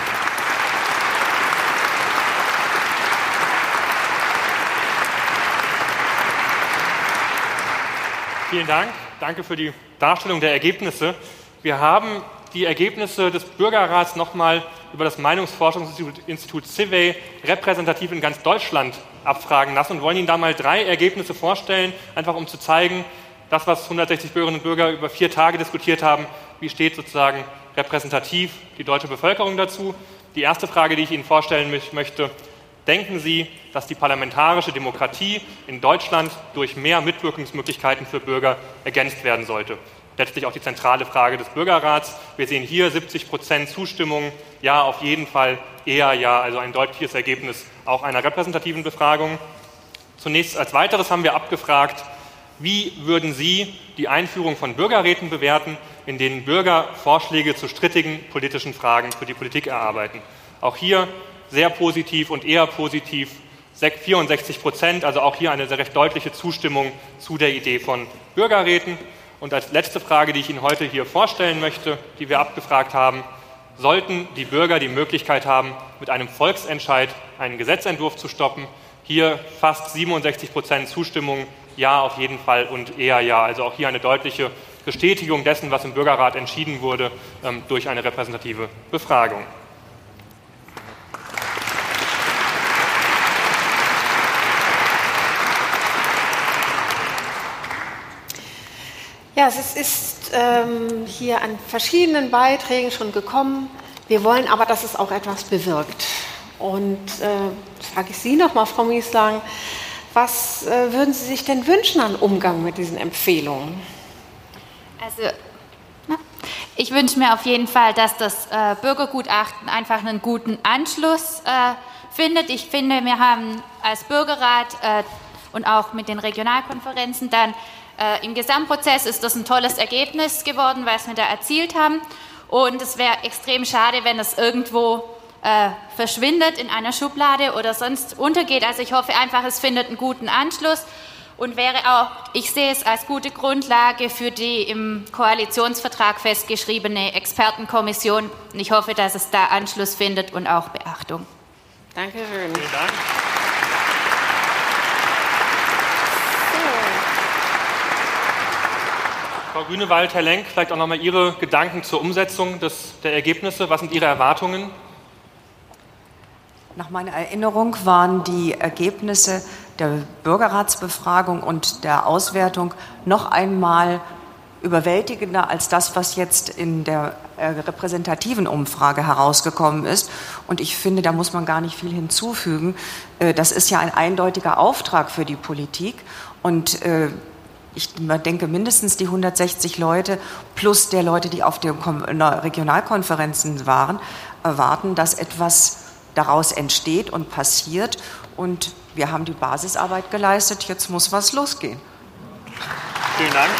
Vielen Dank. Danke für die Darstellung der Ergebnisse. Wir haben die Ergebnisse des Bürgerrats nochmal über das Meinungsforschungsinstitut CIVEY repräsentativ in ganz Deutschland abfragen lassen und wollen Ihnen da mal drei Ergebnisse vorstellen, einfach um zu zeigen, das, was hundertsechzig Bürgerinnen und Bürger über vier Tage diskutiert haben, wie steht sozusagen repräsentativ die deutsche Bevölkerung dazu. Die erste Frage, die ich Ihnen vorstellen möchte: Denken Sie, dass die parlamentarische Demokratie in Deutschland durch mehr Mitwirkungsmöglichkeiten für Bürger ergänzt werden sollte? Letztlich auch die zentrale Frage des Bürgerrats. Wir sehen hier siebzig Prozent Zustimmung, ja, auf jeden Fall, eher ja, also ein deutliches Ergebnis auch einer repräsentativen Befragung. Zunächst als weiteres haben wir abgefragt, wie würden Sie die Einführung von Bürgerräten bewerten, in denen Bürger Vorschläge zu strittigen politischen Fragen für die Politik erarbeiten? Auch hier sehr positiv und eher positiv, vierundsechzig Prozent, also auch hier eine sehr recht deutliche Zustimmung zu der Idee von Bürgerräten. Und als letzte Frage, die ich Ihnen heute hier vorstellen möchte, die wir abgefragt haben: Sollten die Bürger die Möglichkeit haben, mit einem Volksentscheid einen Gesetzentwurf zu stoppen? Hier fast siebenundsechzig Prozent Zustimmung, ja, auf jeden Fall und eher ja. Also auch hier eine deutliche Bestätigung dessen, was im Bürgerrat entschieden wurde, ähm, durch eine repräsentative Befragung. Ja, es ist ähm, hier an verschiedenen Beiträgen schon gekommen. Wir wollen aber, dass es auch etwas bewirkt. Und äh, frage ich Sie noch mal, Frau Mieslang, was äh, würden Sie sich denn wünschen an Umgang mit diesen Empfehlungen? Also, na, ich wünsche mir auf jeden Fall, dass das äh, Bürgergutachten einfach einen guten Anschluss äh, findet. Ich finde, wir haben als Bürgerrat äh, und auch mit den Regionalkonferenzen dann Äh, im Gesamtprozess ist das ein tolles Ergebnis geworden, was wir da erzielt haben. Und es wäre extrem schade, wenn es irgendwo äh, verschwindet in einer Schublade oder sonst untergeht. Also ich hoffe einfach, es findet einen guten Anschluss und wäre auch, ich sehe es als gute Grundlage für die im Koalitionsvertrag festgeschriebene Expertenkommission. Und ich hoffe, dass es da Anschluss findet und auch Beachtung. Danke schön. Vielen Dank. Frau Grünewald, Herr Lenk, vielleicht auch noch mal Ihre Gedanken zur Umsetzung des, der Ergebnisse. Was sind Ihre Erwartungen? Nach meiner Erinnerung waren die Ergebnisse der Bürgerratsbefragung und der Auswertung noch einmal überwältigender als das, was jetzt in der äh, repräsentativen Umfrage herausgekommen ist. Und ich finde, da muss man gar nicht viel hinzufügen. Äh, das ist ja ein eindeutiger Auftrag für die Politik. Und äh, ich denke, mindestens die hundertsechzig Leute plus der Leute, die auf den Regionalkonferenzen waren, erwarten, dass etwas daraus entsteht und passiert. Und wir haben die Basisarbeit geleistet, jetzt muss was losgehen. Vielen Dank.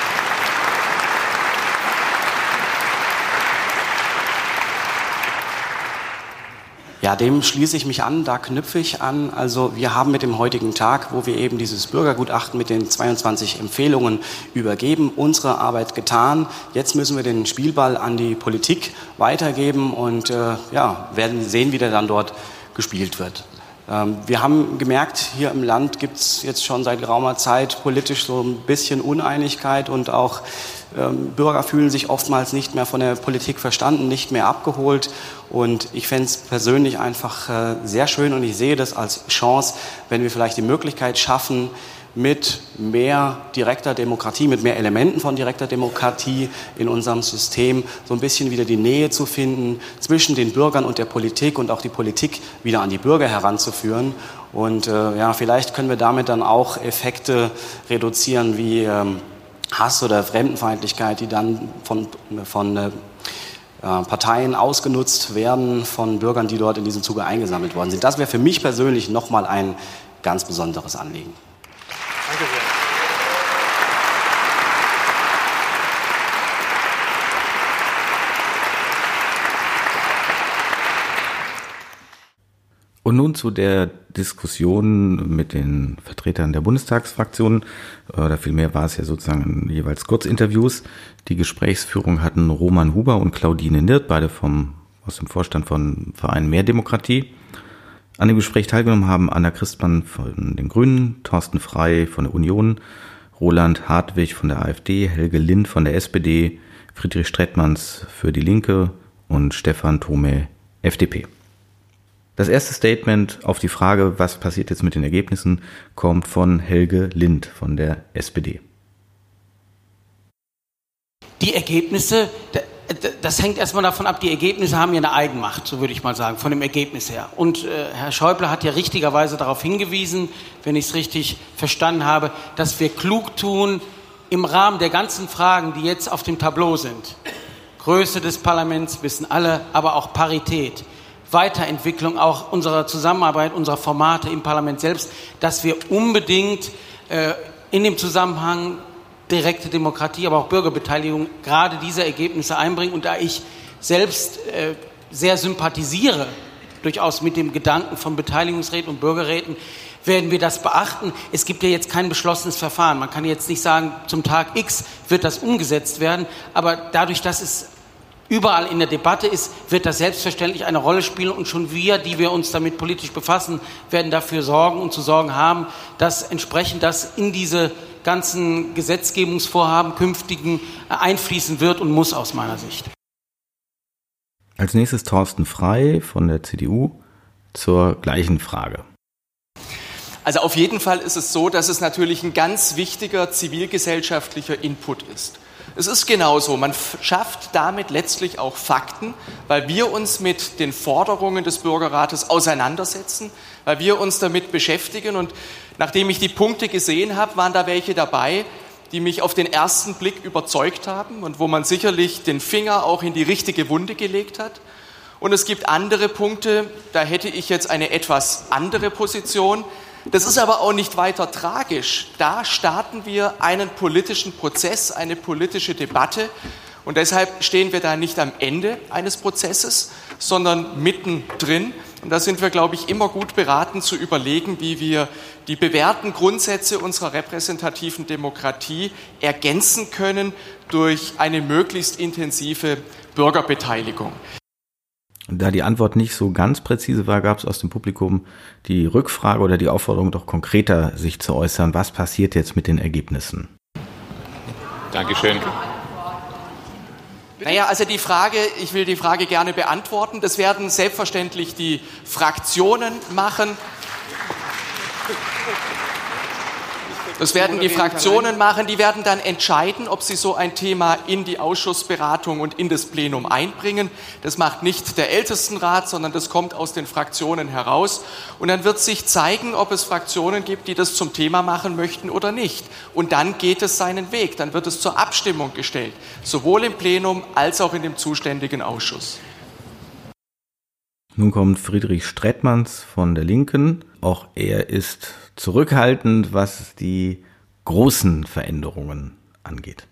Ja, dem schließe ich mich an, da knüpfe ich an. Also wir haben mit dem heutigen Tag, wo wir eben dieses Bürgergutachten mit den zweiundzwanzig Empfehlungen übergeben, unsere Arbeit getan. Jetzt müssen wir den Spielball an die Politik weitergeben und äh, ja, werden sehen, wie der dann dort gespielt wird. Ähm, wir haben gemerkt, hier im Land gibt es jetzt schon seit geraumer Zeit politisch so ein bisschen Uneinigkeit und auch ähm, Bürger fühlen sich oftmals nicht mehr von der Politik verstanden, nicht mehr abgeholt. Und ich fände es persönlich einfach äh, sehr schön und ich sehe das als Chance, wenn wir vielleicht die Möglichkeit schaffen, mit mehr direkter Demokratie, mit mehr Elementen von direkter Demokratie in unserem System so ein bisschen wieder die Nähe zu finden zwischen den Bürgern und der Politik und auch die Politik wieder an die Bürger heranzuführen. Und äh, ja, vielleicht können wir damit dann auch Effekte reduzieren wie ähm, Hass oder Fremdenfeindlichkeit, die dann von, von äh, Parteien ausgenutzt werden, von Bürgern, die dort in diesem Zuge eingesammelt worden sind. Das wäre für mich persönlich nochmal ein ganz besonderes Anliegen. Danke sehr. Und nun zu der Diskussion mit den Vertretern der Bundestagsfraktionen. Oder vielmehr war es ja sozusagen jeweils Kurzinterviews. Die Gesprächsführung hatten Roman Huber und Claudine Nirt, beide vom, aus dem Vorstand von Verein Mehr Demokratie. An dem Gespräch teilgenommen haben Anna Christmann von den Grünen, Thorsten Frey von der Union, Roland Hartwig von der AfD, Helge Lind von der S P D, Friedrich Strettmanns für die Linke und Stefan Thome, F D P. Das erste Statement auf die Frage, was passiert jetzt mit den Ergebnissen, kommt von Helge Lind von der S P D. Die Ergebnisse, das hängt erstmal davon ab, die Ergebnisse haben ja eine Eigenmacht, so würde ich mal sagen, von dem Ergebnis her. Und äh, Herr Schäuble hat ja richtigerweise darauf hingewiesen, wenn ich es richtig verstanden habe, dass wir klug tun, im Rahmen der ganzen Fragen, die jetzt auf dem Tableau sind, Größe des Parlaments, wissen alle, aber auch Parität, Weiterentwicklung auch unserer Zusammenarbeit, unserer Formate im Parlament selbst, dass wir unbedingt äh, in dem Zusammenhang direkte Demokratie, aber auch Bürgerbeteiligung gerade diese Ergebnisse einbringen. Und da ich selbst äh, sehr sympathisiere, durchaus mit dem Gedanken von Beteiligungsräten und Bürgerräten, werden wir das beachten. Es gibt ja jetzt kein beschlossenes Verfahren. Man kann jetzt nicht sagen, zum Tag X wird das umgesetzt werden, aber dadurch, dass es überall in der Debatte ist, wird das selbstverständlich eine Rolle spielen und schon wir, die wir uns damit politisch befassen, werden dafür sorgen und zu sorgen haben, dass entsprechend das in diese ganzen Gesetzgebungsvorhaben künftigen einfließen wird und muss aus meiner Sicht. Als nächstes Thorsten Frey von der C D U zur gleichen Frage. Also auf jeden Fall ist es so, dass es natürlich ein ganz wichtiger zivilgesellschaftlicher Input ist. Es ist genauso, man schafft damit letztlich auch Fakten, weil wir uns mit den Forderungen des Bürgerrates auseinandersetzen, weil wir uns damit beschäftigen. Und nachdem ich die Punkte gesehen habe, waren da welche dabei, die mich auf den ersten Blick überzeugt haben und wo man sicherlich den Finger auch in die richtige Wunde gelegt hat. Und es gibt andere Punkte, da hätte ich jetzt eine etwas andere Position. Das ist aber auch nicht weiter tragisch. Da starten wir einen politischen Prozess, eine politische Debatte. Und deshalb stehen wir da nicht am Ende eines Prozesses, sondern mittendrin. Und da sind wir, glaube ich, immer gut beraten zu überlegen, wie wir die bewährten Grundsätze unserer repräsentativen Demokratie ergänzen können durch eine möglichst intensive Bürgerbeteiligung. Da die Antwort nicht so ganz präzise war, gab es aus dem Publikum die Rückfrage oder die Aufforderung, doch konkreter sich zu äußern. Was passiert jetzt mit den Ergebnissen? Dankeschön. Naja, also die Frage, ich will die Frage gerne beantworten. Das werden selbstverständlich die Fraktionen machen. Das werden die Fraktionen machen. Die werden dann entscheiden, ob sie so ein Thema in die Ausschussberatung und in das Plenum einbringen. Das macht nicht der Ältestenrat, sondern das kommt aus den Fraktionen heraus. Und dann wird sich zeigen, ob es Fraktionen gibt, die das zum Thema machen möchten oder nicht. Und dann geht es seinen Weg. Dann wird es zur Abstimmung gestellt, sowohl im Plenum als auch in dem zuständigen Ausschuss. Nun kommt Friedrich Straetmans von der Linken. Auch er ist zurückhaltend, was die großen Veränderungen angeht.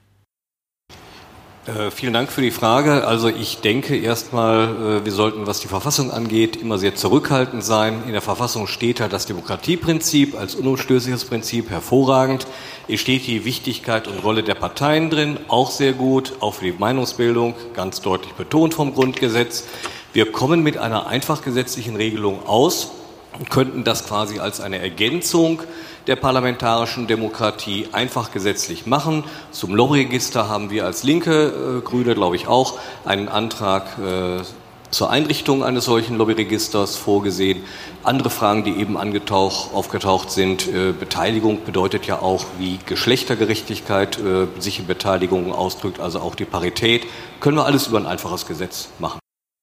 Äh, vielen Dank für die Frage. Also ich denke erstmal, äh, wir sollten, was die Verfassung angeht, immer sehr zurückhaltend sein. In der Verfassung steht halt das Demokratieprinzip als unumstößliches Prinzip hervorragend. Es steht die Wichtigkeit und Rolle der Parteien drin, auch sehr gut, auch für die Meinungsbildung, ganz deutlich betont vom Grundgesetz. Wir kommen mit einer einfach gesetzlichen Regelung aus und könnten das quasi als eine Ergänzung der parlamentarischen Demokratie einfach gesetzlich machen. Zum Lobbyregister haben wir als Linke, äh, Grüne glaube ich auch, einen Antrag äh, zur Einrichtung eines solchen Lobbyregisters vorgesehen. Andere Fragen, die eben angetaucht, aufgetaucht sind, äh, Beteiligung bedeutet ja auch, wie Geschlechtergerechtigkeit äh, sich in Beteiligung ausdrückt, also auch die Parität. Können wir alles über ein einfaches Gesetz machen.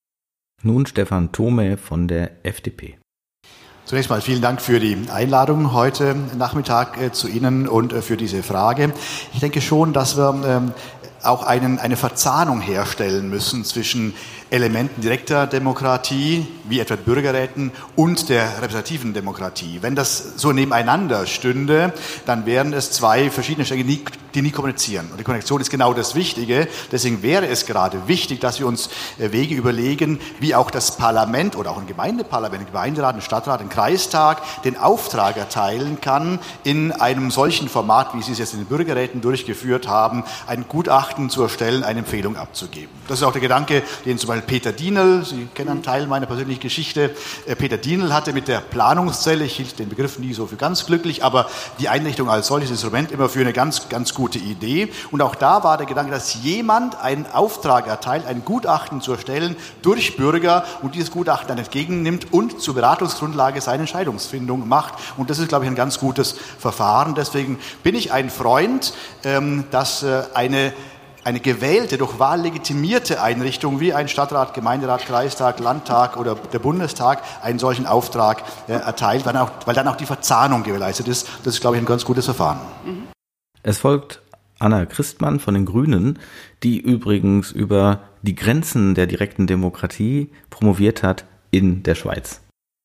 Nun Stefan Thome von der F D P. Zunächst mal vielen Dank für die Einladung heute Nachmittag äh, zu Ihnen und äh, für diese Frage. Ich denke schon, dass wir ähm, auch einen, eine Verzahnung herstellen müssen zwischen Elementen direkter Demokratie, wie etwa Bürgerräten, und der repräsentativen Demokratie. Wenn das so nebeneinander stünde, dann wären es zwei verschiedene Stränge, die, die nie kommunizieren. Und die Konnektion ist genau das Wichtige. Deswegen wäre es gerade wichtig, dass wir uns Wege überlegen, wie auch das Parlament oder auch ein Gemeindeparlament, ein Gemeinderat, ein Stadtrat, ein Kreistag den Auftrag erteilen kann, in einem solchen Format, wie Sie es jetzt in den Bürgerräten durchgeführt haben, ein Gutachten zu erstellen, eine Empfehlung abzugeben. Das ist auch der Gedanke, den zum Beispiel Peter Dienel, Sie kennen einen Teil meiner persönlichen Geschichte, Peter Dienel hatte mit der Planungszelle, ich hielt den Begriff nie so für ganz glücklich, aber die Einrichtung als solches Instrument immer für eine ganz, ganz gute Idee. Und auch da war der Gedanke, dass jemand einen Auftrag erteilt, ein Gutachten zu erstellen durch Bürger und dieses Gutachten dann entgegennimmt und zur Beratungsgrundlage seine Entscheidungsfindung macht. Und das ist, glaube ich, ein ganz gutes Verfahren. Deswegen bin ich ein Freund, dass eine eine gewählte, durch Wahl legitimierte Einrichtung wie ein Stadtrat, Gemeinderat, Kreistag, Landtag oder der Bundestag einen solchen Auftrag äh, erteilt, weil dann, auch, weil dann auch die Verzahnung gewährleistet ist. Das ist, glaube ich, ein ganz gutes Verfahren. Es folgt Anna Christmann von den Grünen, die übrigens über die Grenzen der direkten Demokratie promoviert hat in der Schweiz.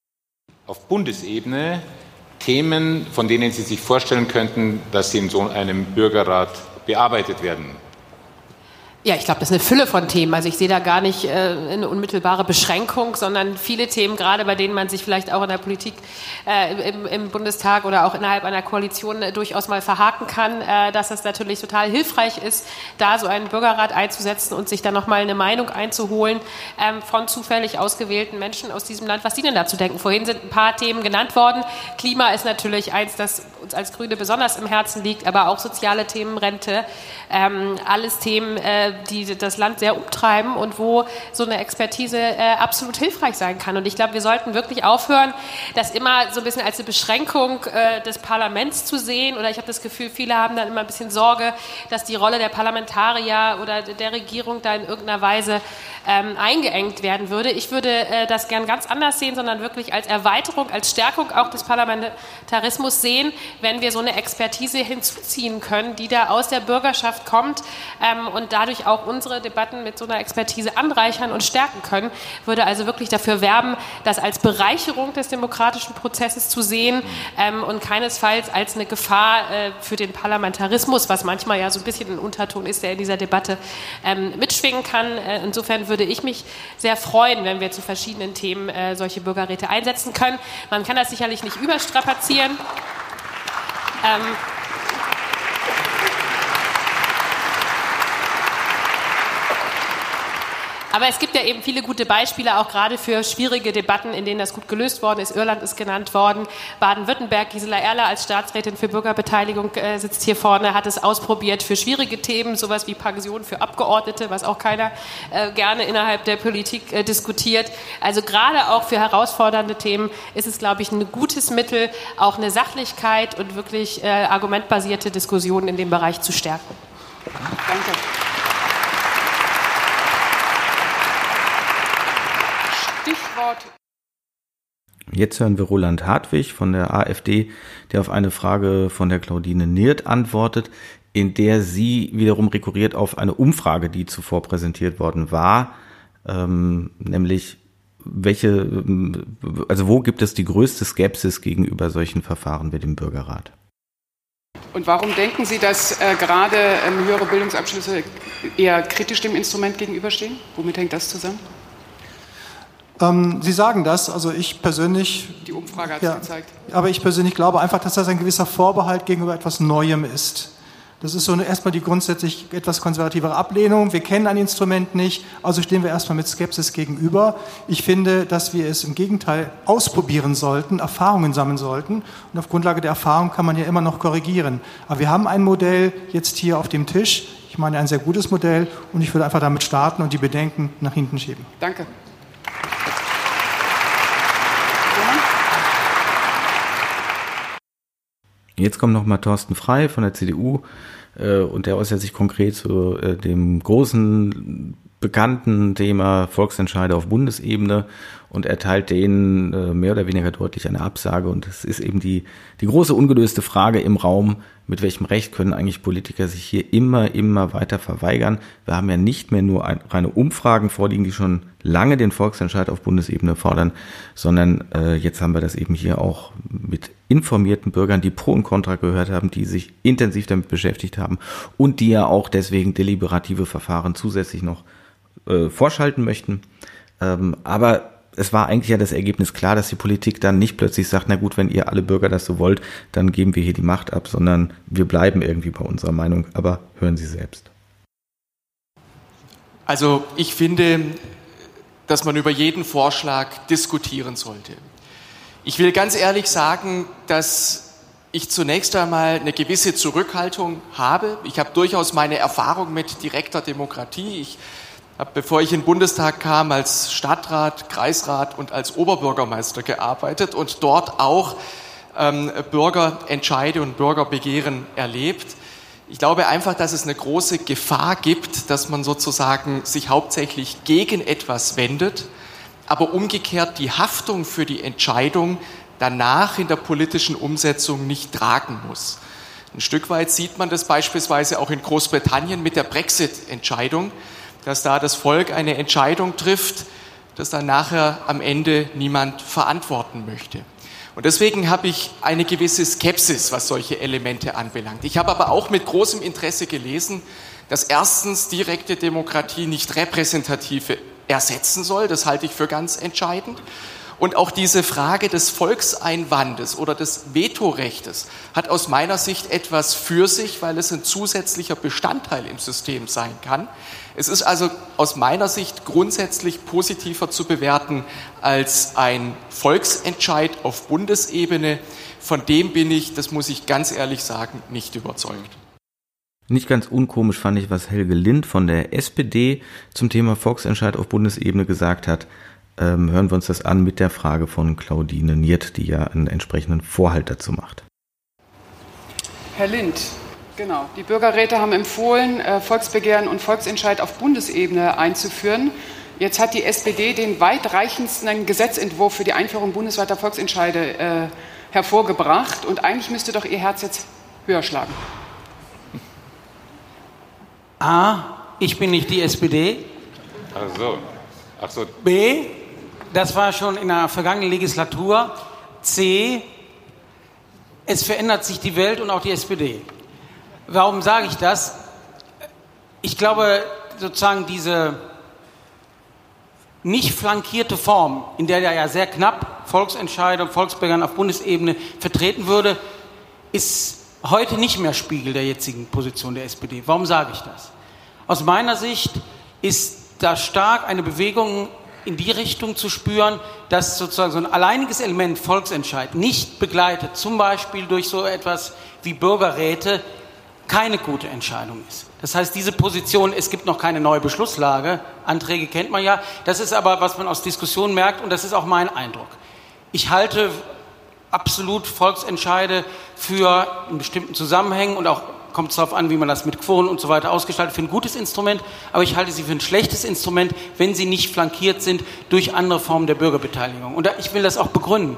Auf Bundesebene Themen, von denen Sie sich vorstellen könnten, dass sie in so einem Bürgerrat bearbeitet werden. Ja, ich glaube, das ist eine Fülle von Themen. Also ich sehe da gar nicht äh, eine unmittelbare Beschränkung, sondern viele Themen, gerade bei denen man sich vielleicht auch in der Politik äh, im, im Bundestag oder auch innerhalb einer Koalition äh, durchaus mal verhaken kann, äh, dass es natürlich total hilfreich ist, da so einen Bürgerrat einzusetzen und sich dann nochmal eine Meinung einzuholen ähm, von zufällig ausgewählten Menschen aus diesem Land, was die denn dazu denken. Vorhin sind ein paar Themen genannt worden. Klima ist natürlich eins, das uns als Grüne besonders im Herzen liegt, aber auch soziale Themen, Rente, ähm, alles Themen, äh, die das Land sehr umtreiben und wo so eine Expertise äh, absolut hilfreich sein kann. Und ich glaube, wir sollten wirklich aufhören, das immer so ein bisschen als eine Beschränkung äh, des Parlaments zu sehen. Oder ich habe das Gefühl, viele haben dann immer ein bisschen Sorge, dass die Rolle der Parlamentarier oder der Regierung da in irgendeiner Weise ähm, eingeengt werden würde. Ich würde äh, das gern ganz anders sehen, sondern wirklich als Erweiterung, als Stärkung auch des Parlamentarismus sehen, wenn wir so eine Expertise hinzuziehen können, die da aus der Bürgerschaft kommt ähm, und dadurch auch unsere Debatten mit so einer Expertise anreichern und stärken können. Würde also wirklich dafür werben, das als Bereicherung des demokratischen Prozesses zu sehen ähm, und keinesfalls als eine Gefahr äh, für den Parlamentarismus, was manchmal ja so ein bisschen ein Unterton ist, der in dieser Debatte ähm, mitschwingen kann. Äh, insofern würde ich mich sehr freuen, wenn wir zu verschiedenen Themen äh, solche Bürgerräte einsetzen können. Man kann das sicherlich nicht überstrapazieren. Ähm, Aber es gibt ja eben viele gute Beispiele, auch gerade für schwierige Debatten, in denen das gut gelöst worden ist. Irland ist genannt worden, Baden-Württemberg, Gisela Erler als Staatsrätin für Bürgerbeteiligung äh, sitzt hier vorne, hat es ausprobiert für schwierige Themen, sowas wie Pension für Abgeordnete, was auch keiner äh, gerne innerhalb der Politik äh, diskutiert. Also gerade auch für herausfordernde Themen ist es, glaube ich, ein gutes Mittel, auch eine Sachlichkeit und wirklich äh, argumentbasierte Diskussionen in dem Bereich zu stärken. Danke. Stichwort. Jetzt hören wir Roland Hartwig von der AfD, der auf eine Frage von der Claudine Niert antwortet, in der sie wiederum rekurriert auf eine Umfrage, die zuvor präsentiert worden war, ähm, nämlich welche, also wo gibt es die größte Skepsis gegenüber solchen Verfahren wie dem Bürgerrat? Und warum denken Sie, dass äh, gerade ähm, höhere Bildungsabschlüsse eher kritisch dem Instrument gegenüberstehen? Womit hängt das zusammen? Ähm, Sie sagen das, also ich persönlich... Die Umfrage hat es ja, gezeigt. Aber ich persönlich glaube einfach, dass das ein gewisser Vorbehalt gegenüber etwas Neuem ist. Das ist so eine, erstmal die grundsätzlich etwas konservativere Ablehnung. Wir kennen ein Instrument nicht, also stehen wir erstmal mit Skepsis gegenüber. Ich finde, dass wir es im Gegenteil ausprobieren sollten, Erfahrungen sammeln sollten. Und auf Grundlage der Erfahrung kann man ja immer noch korrigieren. Aber wir haben ein Modell jetzt hier auf dem Tisch. Ich meine, ein sehr gutes Modell. Und ich würde einfach damit starten und die Bedenken nach hinten schieben. Danke. Jetzt kommt noch mal Thorsten Frey von der C D U äh, und der äußert sich konkret zu äh, dem großen bekannten Thema Volksentscheide auf Bundesebene und erteilt denen äh, mehr oder weniger deutlich eine Absage. Und es ist eben die, die große ungelöste Frage im Raum, mit welchem Recht können eigentlich Politiker sich hier immer, immer weiter verweigern. Wir haben ja nicht mehr nur ein, reine Umfragen vorliegen, die schon lange den Volksentscheid auf Bundesebene fordern, sondern äh, jetzt haben wir das eben hier auch mit informierten Bürgern, die Pro und Contra gehört haben, die sich intensiv damit beschäftigt haben und die ja auch deswegen deliberative Verfahren zusätzlich noch äh, vorschalten möchten. Ähm, aber es war eigentlich ja das Ergebnis klar, dass die Politik dann nicht plötzlich sagt, na gut, wenn ihr alle Bürger das so wollt, dann geben wir hier die Macht ab, sondern wir bleiben irgendwie bei unserer Meinung. Aber hören Sie selbst. Also ich finde, dass man über jeden Vorschlag diskutieren sollte. Ich will ganz ehrlich sagen, dass ich zunächst einmal eine gewisse Zurückhaltung habe. Ich habe durchaus meine Erfahrung mit direkter Demokratie. Ich habe, bevor ich in den Bundestag kam, als Stadtrat, Kreisrat und als Oberbürgermeister gearbeitet und dort auch ähm, Bürgerentscheide und Bürgerbegehren erlebt. Ich glaube einfach, dass es eine große Gefahr gibt, dass man sozusagen sich hauptsächlich gegen etwas wendet, aber umgekehrt die Haftung für die Entscheidung danach in der politischen Umsetzung nicht tragen muss. Ein Stück weit sieht man das beispielsweise auch in Großbritannien mit der Brexit-Entscheidung, dass da das Volk eine Entscheidung trifft, das dann nachher am Ende niemand verantworten möchte. Und deswegen habe ich eine gewisse Skepsis, was solche Elemente anbelangt. Ich habe aber auch mit großem Interesse gelesen, dass erstens direkte Demokratie nicht repräsentative ersetzen soll. Das halte ich für ganz entscheidend. Und auch diese Frage des Volkseinwandes oder des Vetorechtes hat aus meiner Sicht etwas für sich, weil es ein zusätzlicher Bestandteil im System sein kann. Es ist also aus meiner Sicht grundsätzlich positiver zu bewerten als ein Volksentscheid auf Bundesebene. Von dem bin ich, das muss ich ganz ehrlich sagen, nicht überzeugt. Nicht ganz unkomisch fand ich, was Helge Lind von der S P D zum Thema Volksentscheid auf Bundesebene gesagt hat. Ähm, hören wir uns das an mit der Frage von Claudine Niert, die ja einen entsprechenden Vorhalt dazu macht. Herr Lind, genau. Die Bürgerräte haben empfohlen, Volksbegehren und Volksentscheid auf Bundesebene einzuführen. Jetzt hat die S P D den weitreichendsten Gesetzentwurf für die Einführung bundesweiter Volksentscheide äh, hervorgebracht. Und eigentlich müsste doch Ihr Herz jetzt höher schlagen. A, ich bin nicht die S P D. Ach so. Ach so. B, das war schon in der vergangenen Legislatur. C, es verändert sich die Welt und auch die S P D. Warum sage ich das? Ich glaube, sozusagen diese nicht flankierte Form, in der ja sehr knapp Volksentscheide und Volksbegehren auf Bundesebene vertreten würde, ist heute nicht mehr Spiegel der jetzigen Position der S P D. Warum sage ich das? Aus meiner Sicht ist da stark eine Bewegung in die Richtung zu spüren, dass sozusagen so ein alleiniges Element Volksentscheid nicht begleitet, zum Beispiel durch so etwas wie Bürgerräte, keine gute Entscheidung ist. Das heißt, diese Position, es gibt noch keine neue Beschlusslage, Anträge kennt man ja, das ist aber, was man aus Diskussionen merkt, und das ist auch mein Eindruck. Ich halte absolut Volksentscheide für in bestimmten Zusammenhängen und auch kommt es darauf an, wie man das mit Quoren und so weiter ausgestaltet, für ein gutes Instrument, aber ich halte sie für ein schlechtes Instrument, wenn sie nicht flankiert sind durch andere Formen der Bürgerbeteiligung. Und ich will das auch begründen.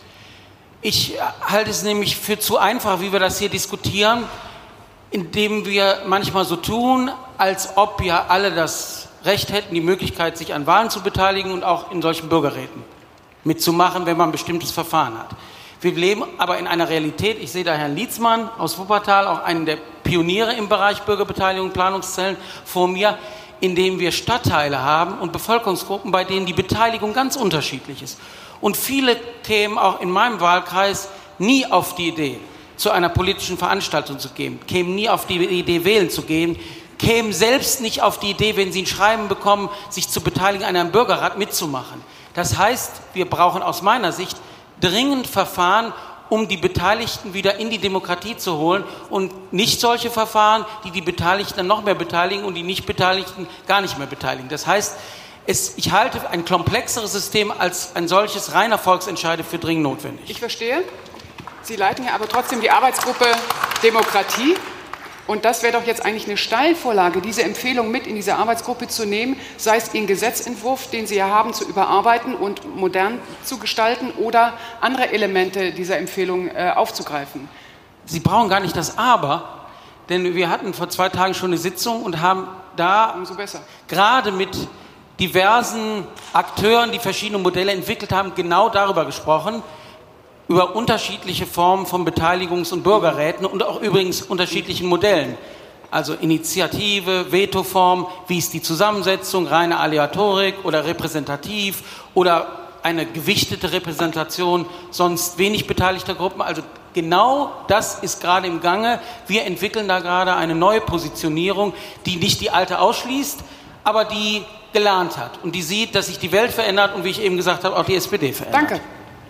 Ich halte es nämlich für zu einfach, wie wir das hier diskutieren, indem wir manchmal so tun, als ob ja alle das Recht hätten, die Möglichkeit, sich an Wahlen zu beteiligen und auch in solchen Bürgerräten mitzumachen, wenn man ein bestimmtes Verfahren hat. Wir leben aber in einer Realität, ich sehe da Herrn Lietzmann aus Wuppertal, auch einen der Pioniere im Bereich Bürgerbeteiligung, Planungszellen vor mir, in dem wir Stadtteile haben und Bevölkerungsgruppen, bei denen die Beteiligung ganz unterschiedlich ist. Und viele Themen auch in meinem Wahlkreis nie auf die Idee, zu einer politischen Veranstaltung zu gehen, kämen nie auf die Idee, wählen zu gehen, kämen selbst nicht auf die Idee, wenn sie ein Schreiben bekommen, sich zu beteiligen, an einem Bürgerrat mitzumachen. Das heißt, wir brauchen aus meiner Sicht dringend Verfahren, um die Beteiligten wieder in die Demokratie zu holen und nicht solche Verfahren, die die Beteiligten dann noch mehr beteiligen und die Nicht-Beteiligten gar nicht mehr beteiligen. Das heißt, es, ich halte ein komplexeres System als ein solches reiner Volksentscheide für dringend notwendig. Ich verstehe. Sie leiten ja aber trotzdem die Arbeitsgruppe Demokratie. Und das wäre doch jetzt eigentlich eine Steilvorlage, diese Empfehlung mit in diese Arbeitsgruppe zu nehmen, sei es Ihren Gesetzentwurf, den Sie ja haben, zu überarbeiten und modern zu gestalten oder andere Elemente dieser Empfehlung äh, aufzugreifen. Sie brauchen gar nicht das Aber, denn wir hatten vor zwei Tagen schon eine Sitzung und haben da Umso besser. gerade mit diversen Akteuren, die verschiedene Modelle entwickelt haben, genau darüber gesprochen, über unterschiedliche Formen von Beteiligungs- und Bürgerräten und auch übrigens unterschiedlichen Modellen. Also Initiative, Vetoform, wie ist die Zusammensetzung, reine Aleatorik oder repräsentativ oder eine gewichtete Repräsentation sonst wenig beteiligter Gruppen. Also genau das ist gerade im Gange. Wir entwickeln da gerade eine neue Positionierung, die nicht die alte ausschließt, aber die gelernt hat und die sieht, dass sich die Welt verändert und wie ich eben gesagt habe, auch die S P D verändert. Danke.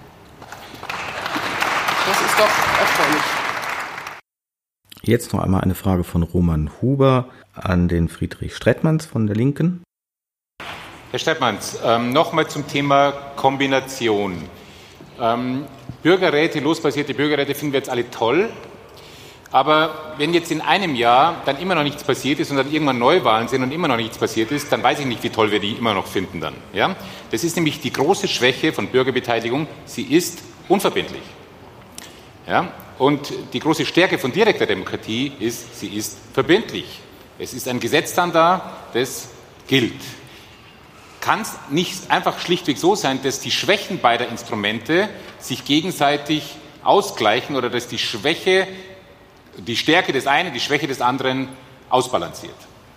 Das ist doch erfreulich. Jetzt noch einmal eine Frage von Roman Huber an den Friedrich Strettmanns von der Linken. Herr Strettmanns, ähm, nochmal zum Thema Kombination. Ähm, Bürgerräte, losbasierte Bürgerräte finden wir jetzt alle toll. Aber wenn jetzt in einem Jahr dann immer noch nichts passiert ist und dann irgendwann Neuwahlen sind und immer noch nichts passiert ist, dann weiß ich nicht, wie toll wir die immer noch finden dann. Ja? Das ist nämlich die große Schwäche von Bürgerbeteiligung. Sie ist unverbindlich. Ja? Und die große Stärke von direkter Demokratie ist, sie ist verbindlich. Es ist ein Gesetz dann da, das gilt. Kann es nicht einfach schlichtweg so sein, dass die Schwächen beider Instrumente sich gegenseitig ausgleichen oder dass die Schwäche, die Stärke des einen, die Schwäche des anderen ausbalanciert?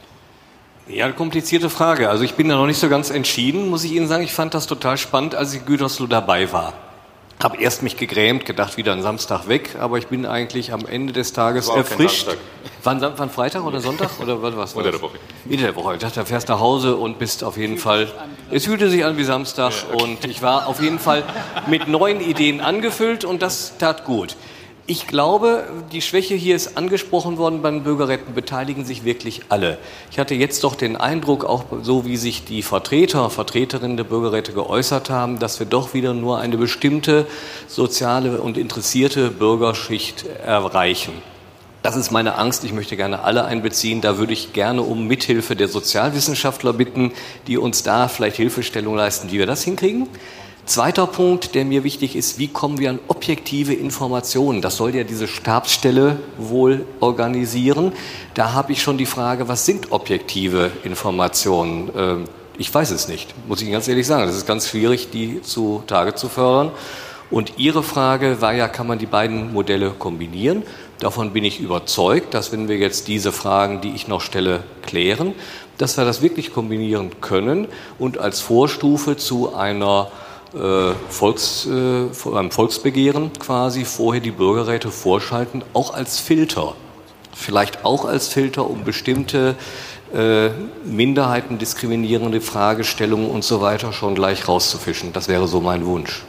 Ja, eine komplizierte Frage. Also ich bin da noch nicht so ganz entschieden, muss ich Ihnen sagen. Ich fand das total spannend, als ich in Gütersloh dabei war. Habe erst mich gegrämt, gedacht, wieder ein Samstag weg, aber ich bin eigentlich am Ende des Tages erfrischt. Wann, wann Freitag oder Sonntag? Oder was? Unter der Woche. Unter der Woche. Ich dachte, du fährst nach Hause und bist auf jeden Fall... Es fühlte sich an wie Samstag ja, okay. Und ich war auf jeden Fall mit neuen Ideen angefüllt und das tat gut. Ich glaube, die Schwäche hier ist angesprochen worden, beim Bürgerräten beteiligen sich wirklich alle. Ich hatte jetzt doch den Eindruck, auch so wie sich die Vertreter, Vertreterinnen der Bürgerräte geäußert haben, dass wir doch wieder nur eine bestimmte soziale und interessierte Bürgerschicht erreichen. Das ist meine Angst, ich möchte gerne alle einbeziehen. Da würde ich gerne um Mithilfe der Sozialwissenschaftler bitten, die uns da vielleicht Hilfestellung leisten, wie wir das hinkriegen. Zweiter Punkt, der mir wichtig ist, wie kommen wir an objektive Informationen? Das soll ja diese Stabsstelle wohl organisieren. Da habe ich schon die Frage, was sind objektive Informationen? Ich weiß es nicht, muss ich Ihnen ganz ehrlich sagen. Das ist ganz schwierig, die zutage zu fördern. Und Ihre Frage war ja, kann man die beiden Modelle kombinieren? Davon bin ich überzeugt, dass wenn wir jetzt diese Fragen, die ich noch stelle, klären, dass wir das wirklich kombinieren können und als Vorstufe zu einer Äh, Volks, äh, einem Volksbegehren quasi vorher die Bürgerräte vorschalten, auch als Filter. Vielleicht auch als Filter, um bestimmte äh, Minderheiten diskriminierende Fragestellungen und so weiter schon gleich rauszufischen. Das wäre so mein Wunsch.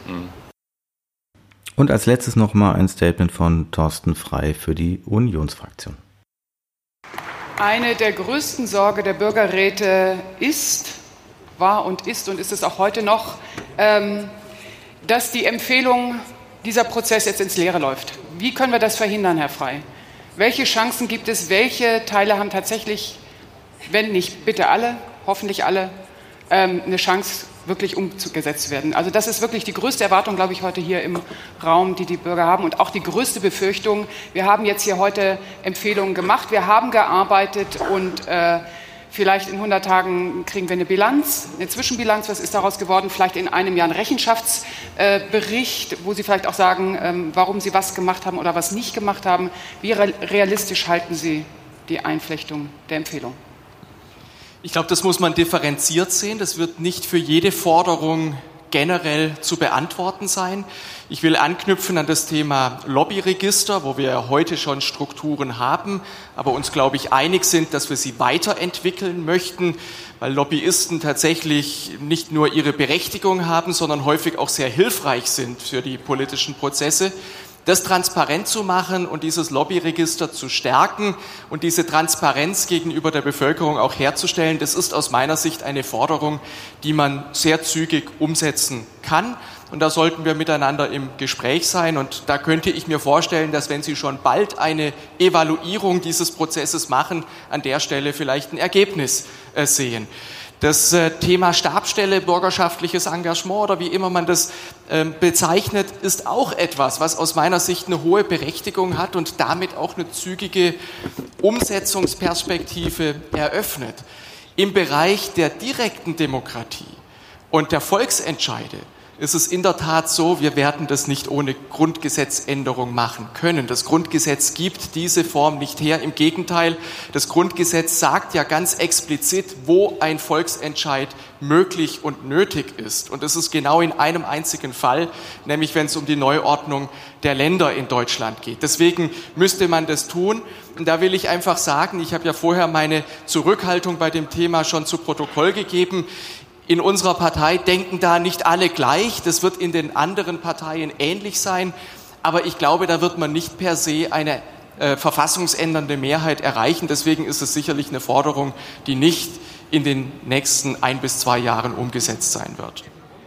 Und als letztes nochmal ein Statement von Thorsten Frey für die Unionsfraktion. Eine der größten Sorge der Bürgerräte ist, war und ist und ist es auch heute noch, ähm, dass die Empfehlung, dieser Prozess jetzt ins Leere läuft. Wie können wir das verhindern, Herr Frey? Welche Chancen gibt es? Welche Teile haben tatsächlich, wenn nicht bitte alle, hoffentlich alle, ähm, eine Chance, wirklich umgesetzt werden? Also das ist wirklich die größte Erwartung, glaube ich, heute hier im Raum, die die Bürger haben und auch die größte Befürchtung. Wir haben jetzt hier heute Empfehlungen gemacht, wir haben gearbeitet und äh, vielleicht in hundert Tagen kriegen wir eine Bilanz, eine Zwischenbilanz. Was ist daraus geworden? Vielleicht in einem Jahr ein Rechenschaftsbericht, äh, wo Sie vielleicht auch sagen, ähm, warum Sie was gemacht haben oder was nicht gemacht haben. Wie realistisch halten Sie die Einflechtung der Empfehlung? Ich glaube, das muss man differenziert sehen. Das wird nicht für jede Forderung generell zu beantworten sein. Ich will anknüpfen an das Thema Lobbyregister, wo wir heute schon Strukturen haben, aber uns, glaube ich, einig sind, dass wir sie weiterentwickeln möchten, weil Lobbyisten tatsächlich nicht nur ihre Berechtigung haben, sondern häufig auch sehr hilfreich sind für die politischen Prozesse. Das transparent zu machen und dieses Lobbyregister zu stärken und diese Transparenz gegenüber der Bevölkerung auch herzustellen, das ist aus meiner Sicht eine Forderung, die man sehr zügig umsetzen kann. Und da sollten wir miteinander im Gespräch sein. Und da könnte ich mir vorstellen, dass wenn Sie schon bald eine Evaluierung dieses Prozesses machen, an der Stelle vielleicht ein Ergebnis äh, sehen. Das Thema Stabsstelle, bürgerschaftliches Engagement oder wie immer man das äh, bezeichnet, ist auch etwas, was aus meiner Sicht eine hohe Berechtigung hat und damit auch eine zügige Umsetzungsperspektive eröffnet. Im Bereich der direkten Demokratie und der Volksentscheide ist es in der Tat so, wir werden das nicht ohne Grundgesetzänderung machen können. Das Grundgesetz gibt diese Form nicht her. Im Gegenteil, das Grundgesetz sagt ja ganz explizit, wo ein Volksentscheid möglich und nötig ist. Und das ist genau in einem einzigen Fall, nämlich wenn es um die Neuordnung der Länder in Deutschland geht. Deswegen müsste man das tun. Und da will ich einfach sagen, ich habe ja vorher meine Zurückhaltung bei dem Thema schon zu Protokoll gegeben. In unserer Partei denken da nicht alle gleich. Das wird in den anderen Parteien ähnlich sein. Aber ich glaube, da wird man nicht per se eine äh, verfassungsändernde Mehrheit erreichen. Deswegen ist es sicherlich eine Forderung, die nicht in den nächsten ein bis zwei Jahren umgesetzt sein wird.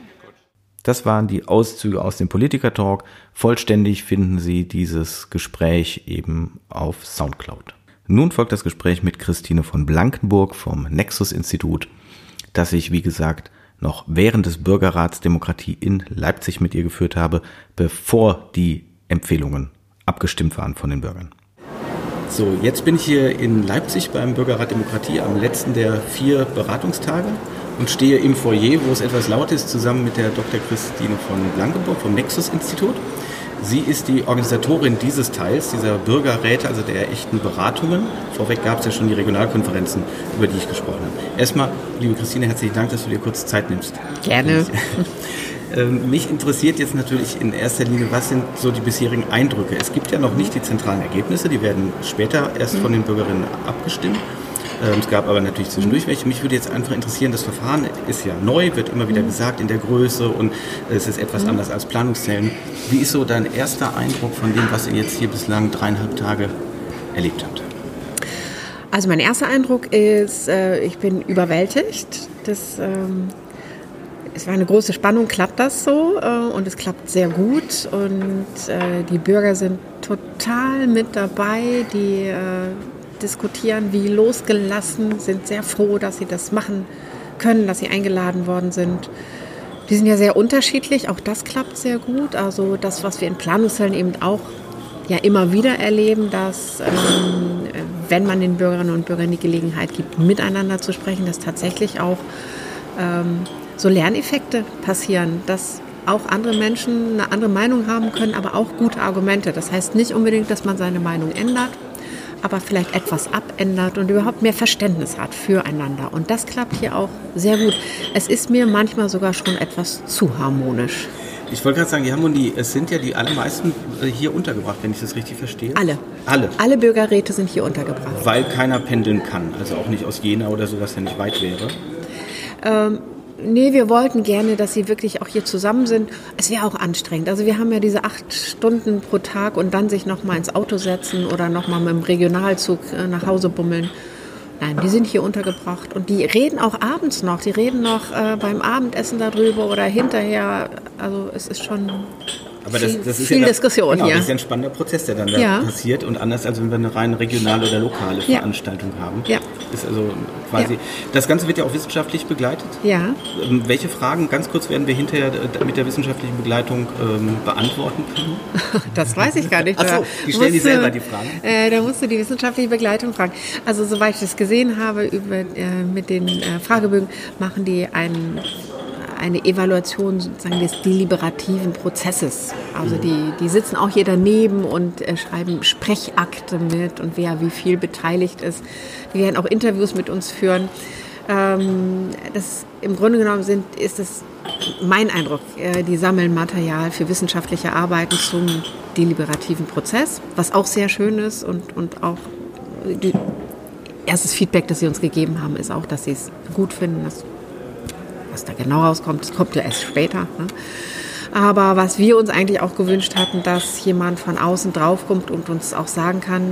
Das waren die Auszüge aus dem Politiker-Talk. Vollständig finden Sie dieses Gespräch eben auf Soundcloud. Nun folgt das Gespräch mit Christine von Blankenburg vom Nexus-Institut, das ich, wie gesagt, noch während des Bürgerrats Demokratie in Leipzig mit ihr geführt habe, bevor die Empfehlungen abgestimmt waren von den Bürgern. So, jetzt bin ich hier in Leipzig beim Bürgerrat Demokratie am letzten der vier Beratungstage und stehe im Foyer, wo es etwas laut ist, zusammen mit der Doktor Christine von Blankenburg vom Nexus-Institut. Sie ist die Organisatorin dieses Teils, dieser Bürgerräte, also der echten Beratungen. Vorweg gab es ja schon die Regionalkonferenzen, über die ich gesprochen habe. Erstmal, liebe Christine, herzlichen Dank, dass du dir kurz Zeit nimmst. Gerne. Ähm, mich interessiert jetzt natürlich in erster Linie, was sind so die bisherigen Eindrücke? Es gibt ja noch nicht die zentralen Ergebnisse, die werden später erst von den Bürgerinnen abgestimmt. Es gab aber natürlich zwischendurch welche. Mich würde jetzt einfach interessieren, das Verfahren ist ja neu, wird immer wieder gesagt in der Größe und es ist etwas anders als Planungszellen. Wie ist so dein erster Eindruck von dem, was ihr jetzt hier bislang dreieinhalb Tage erlebt habt? Also mein erster Eindruck ist, ich bin überwältigt. Das, es war eine große Spannung, klappt das so? Und es klappt sehr gut und die Bürger sind total mit dabei, die diskutieren wie losgelassen, sind sehr froh, dass sie das machen können, dass sie eingeladen worden sind. Die sind ja sehr unterschiedlich, auch das klappt sehr gut. Also das, was wir in Planungszellen eben auch ja immer wieder erleben, dass ähm, wenn man den Bürgerinnen und Bürgern die Gelegenheit gibt, miteinander zu sprechen, dass tatsächlich auch ähm, so Lerneffekte passieren, dass auch andere Menschen eine andere Meinung haben können, aber auch gute Argumente. Das heißt nicht unbedingt, dass man seine Meinung ändert, aber vielleicht etwas abändert und überhaupt mehr Verständnis hat füreinander. Und das klappt hier auch sehr gut. Es ist mir manchmal sogar schon etwas zu harmonisch. Ich wollte gerade sagen, die Harmonie, es sind ja die allermeisten hier untergebracht, wenn ich das richtig verstehe. Alle. Alle. Alle Bürgerräte sind hier untergebracht. Weil keiner pendeln kann, also auch nicht aus Jena oder so, was ja nicht weit wäre. Ähm, nee, wir wollten gerne, dass sie wirklich auch hier zusammen sind. Es wäre auch anstrengend. Also wir haben ja diese acht Stunden pro Tag und dann sich noch mal ins Auto setzen oder noch mal mit dem Regionalzug nach Hause bummeln. Nein, die sind hier untergebracht und die reden auch abends noch. Die reden noch äh, beim Abendessen darüber oder hinterher. Also es ist schon Aber das, viel, das ist viel ja da, Diskussion genau, hier. Das ist ja ein spannender Prozess, der dann da ja. passiert und anders als wenn wir eine rein regionale oder lokale ja. Veranstaltung haben. Ja. Ist also quasi. Ja. Das Ganze wird ja auch wissenschaftlich begleitet. Ja. Ähm, welche Fragen, ganz kurz, werden wir hinterher mit der wissenschaftlichen Begleitung ähm, beantworten können? Das weiß ich gar nicht. Ach so, die stellen die selber die Fragen. Äh, da musst du die wissenschaftliche Begleitung fragen. Also soweit ich das gesehen habe über, äh, mit den äh, Fragebögen, machen die einen eine Evaluation sozusagen des deliberativen Prozesses. Also die, die sitzen auch hier daneben und äh, schreiben Sprechakte mit und wer wie viel beteiligt ist. Die werden auch Interviews mit uns führen. Ähm, das im Grunde genommen sind, ist es mein Eindruck, äh, die sammeln Material für wissenschaftliche Arbeiten zum deliberativen Prozess, was auch sehr schön ist und, und auch die, erstes Feedback, das sie uns gegeben haben, ist auch, dass sie es gut finden, dass was da genau rauskommt, das kommt ja erst später. Ne? Aber was wir uns eigentlich auch gewünscht hatten, dass jemand von außen draufkommt und uns auch sagen kann,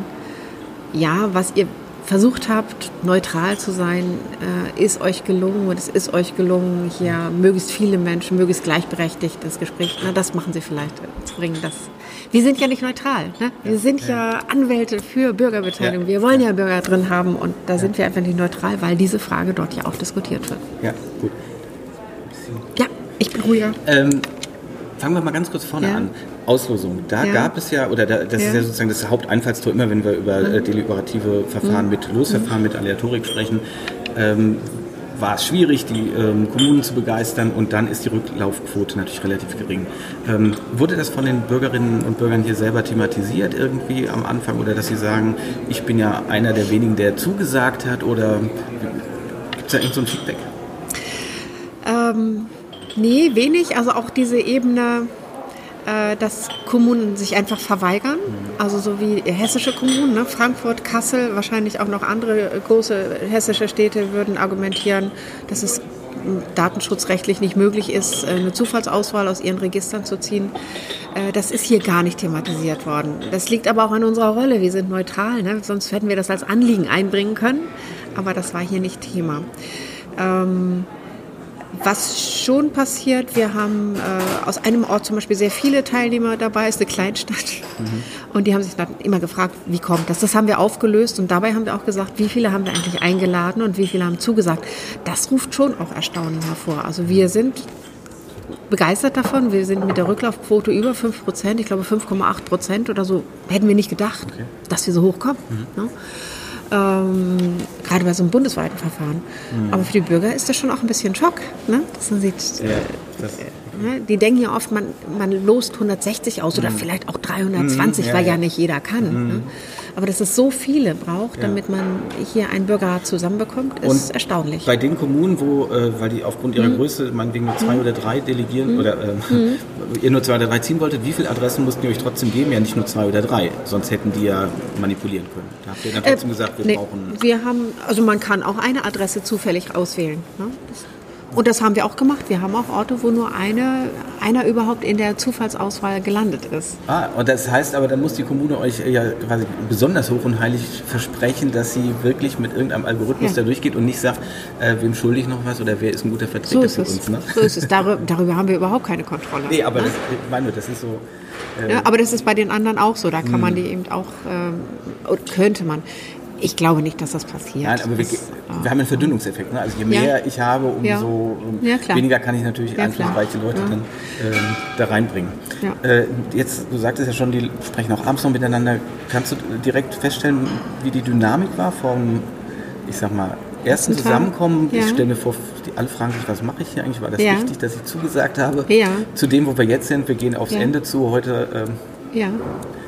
ja, was ihr versucht habt, neutral zu sein, äh, ist euch gelungen und es ist euch gelungen, hier möglichst viele Menschen, möglichst gleichberechtigt das Gespräch, na, das machen sie vielleicht zu bringen. Das. Wir sind ja nicht neutral. Ne? Wir sind ja, ja Anwälte für Bürgerbeteiligung. Ja. Wir wollen ja Bürger drin haben und da sind wir einfach nicht neutral, weil diese Frage dort ja auch diskutiert wird. Ja, gut. Ja, ich bin ruhiger. Ähm, fangen wir mal ganz kurz vorne ja. an. Auslosung. Da ja. gab es ja, oder da, das ja. ist ja sozusagen das Haupteinfallstor, immer wenn wir über mhm. äh, deliberative Verfahren mhm. mit Losverfahren, mit Aleatorik sprechen, ähm, war es schwierig, die ähm, Kommunen zu begeistern und dann ist die Rücklaufquote natürlich relativ gering. Ähm, wurde das von den Bürgerinnen und Bürgern hier selber thematisiert irgendwie am Anfang oder dass sie sagen, ich bin ja einer der wenigen, der zugesagt hat oder gibt es da irgend so ein Feedback? Ähm, nee, wenig. Also auch diese Ebene, äh, dass Kommunen sich einfach verweigern. Also so wie hessische Kommunen, ne? Frankfurt, Kassel, wahrscheinlich auch noch andere große hessische Städte würden argumentieren, dass es datenschutzrechtlich nicht möglich ist, eine Zufallsauswahl aus ihren Registern zu ziehen. Äh, das ist hier gar nicht thematisiert worden. Das liegt aber auch an unserer Rolle. Wir sind neutral, ne? Sonst hätten wir das als Anliegen einbringen können. Aber das war hier nicht Thema. Ähm, Was schon passiert, wir haben äh, aus einem Ort zum Beispiel sehr viele Teilnehmer dabei, ist eine Kleinstadt. Mhm. Und die haben sich dann immer gefragt, wie kommt das? Das haben wir aufgelöst und dabei haben wir auch gesagt, wie viele haben wir eigentlich eingeladen und wie viele haben zugesagt. Das ruft schon auch Erstaunen hervor. Also wir sind begeistert davon, wir sind mit der Rücklaufquote über fünf Prozent, ich glaube fünf Komma acht Prozent oder so, hätten wir nicht gedacht, okay. dass wir so hoch kommen. Mhm. Ne? Ähm, gerade bei so einem bundesweiten Verfahren. Mhm. Aber für die Bürger ist das schon auch ein bisschen Schock. Ne? Dass man sieht, ja, das äh, die denken ja oft, man, man lost hundertsechzig aus mhm. oder vielleicht auch dreihundertzwanzig, mhm, ja, weil ja, ja nicht jeder kann. Mhm. Ne? Aber dass es so viele braucht, damit ja. man hier einen Bürgerrat zusammenbekommt, ist und erstaunlich. Bei den Kommunen, wo, äh, weil die aufgrund ihrer mhm. Größe meinetwegen nur zwei mhm. oder drei delegieren mhm. oder äh, mhm. ihr nur zwei oder drei ziehen wolltet, wie viele Adressen mussten ihr euch trotzdem geben? Ja, nicht nur zwei oder drei, sonst hätten die ja manipulieren können. Da habt ihr dann trotzdem äh, gesagt, wir nee, brauchen... Wir haben, also man kann auch eine Adresse zufällig auswählen. Ne? Das, und das haben wir auch gemacht. Wir haben auch Orte, wo nur eine, einer überhaupt in der Zufallsauswahl gelandet ist. Ah, und das heißt aber, dann muss die Kommune euch ja quasi besonders hoch und heilig versprechen, dass sie wirklich mit irgendeinem Algorithmus ja. da durchgeht und nicht sagt, äh, wem schulde ich noch was oder wer ist ein guter Vertreter so für uns. Ne? So ist es. Darüber, darüber haben wir überhaupt keine Kontrolle. Nee, aber ne? das, ich meine, das ist so... Äh, ja, aber das ist bei den anderen auch so. Da kann mh. man die eben auch, äh, könnte man... Ich glaube nicht, dass das passiert. Nein, aber wir, das, wir haben einen Verdünnungseffekt. Ne? Also je mehr ja. ich habe, umso ja. Ja, weniger kann ich natürlich ja, einflussreiche Leute ja. dann äh, da reinbringen. Ja. Äh, jetzt, du sagtest ja schon, die sprechen auch abends noch miteinander. Kannst du direkt feststellen, wie die Dynamik war vom, ich sag mal, ersten Zusammenkommen? Ja. Ich stelle mir vor, die alle fragen sich, was mache ich hier eigentlich? War das ja. wichtig, dass ich zugesagt habe? Ja. Zu dem, wo wir jetzt sind, wir gehen aufs ja. Ende zu. Heute ähm, ja.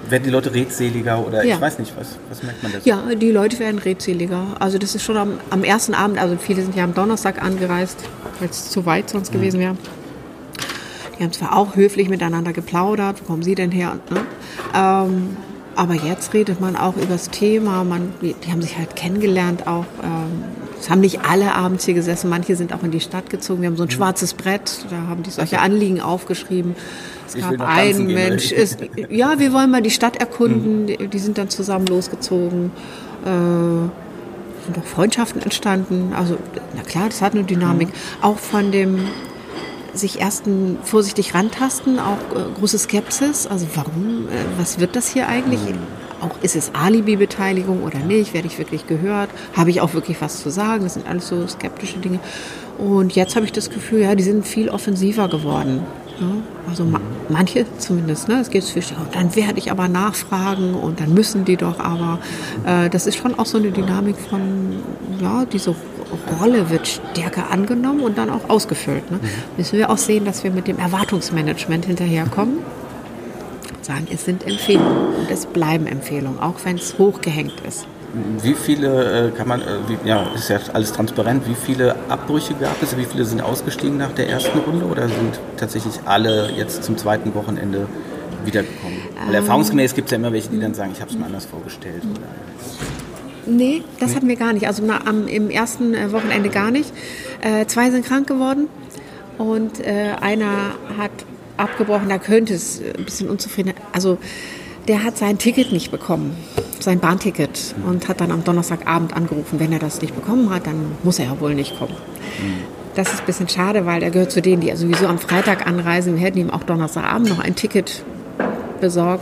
werden die Leute redseliger oder Ja. ich weiß nicht, was, was merkt man da? Ja, die Leute werden redseliger. Also das ist schon am, am ersten Abend, also viele sind ja am Donnerstag angereist, weil es zu weit sonst Mhm. gewesen wäre. Die haben zwar auch höflich miteinander geplaudert, wo kommen Sie denn her? Ne? Ähm, aber jetzt redet man auch über das Thema, man, die haben sich halt kennengelernt auch. Ähm, es haben nicht alle abends hier gesessen, manche sind auch in die Stadt gezogen. Wir haben so ein schwarzes Brett, da haben die solche Anliegen aufgeschrieben. Es Ich will gab noch tanzen einen gehen, oder? Mensch, ist, ja, wir wollen mal die Stadt erkunden, die, die sind dann zusammen losgezogen. Äh, sind auch Freundschaften entstanden. Also, na klar, das hat eine Dynamik. Auch von dem sich ersten vorsichtig rantasten, auch äh, große Skepsis. Also warum, äh, was wird das hier eigentlich? Auch ist es Alibi-Beteiligung oder nicht? Werde ich wirklich gehört? Habe ich auch wirklich was zu sagen? Das sind alles so skeptische Dinge. Und jetzt habe ich das Gefühl, ja, die sind viel offensiver geworden. Ja, also ma- manche zumindest, ne? Es geht zwischen, und dann werde ich aber nachfragen und dann müssen die doch aber. Äh, das ist schon auch so eine Dynamik von, ja, diese Rolle wird stärker angenommen und dann auch ausgefüllt. Ne? Müssen wir auch sehen, dass wir mit dem Erwartungsmanagement hinterherkommen. Sagen, es sind Empfehlungen und es bleiben Empfehlungen, auch wenn es hochgehängt ist. Wie viele, äh, kann man, äh, wie, ja, ist ja alles transparent, wie viele Abbrüche gab es, wie viele sind ausgestiegen nach der ersten Runde oder sind tatsächlich alle jetzt zum zweiten Wochenende wiedergekommen? Weil Ähm. erfahrungsgemäß gibt es ja immer welche, die dann sagen, ich habe es mir anders vorgestellt. Oder Nee, das hatten wir gar nicht. Also na, am, im ersten äh, Wochenende gar nicht. Äh, zwei sind krank geworden und äh, einer hat abgebrochen, da könnte es ein bisschen unzufrieden. Also der hat sein Ticket nicht bekommen, sein Bahnticket, und hat dann am Donnerstagabend angerufen. Wenn er das nicht bekommen hat, dann muss er ja wohl nicht kommen. Das ist ein bisschen schade, weil er gehört zu denen, die sowieso am Freitag anreisen. Wir hätten ihm auch Donnerstagabend noch ein Ticket besorgt.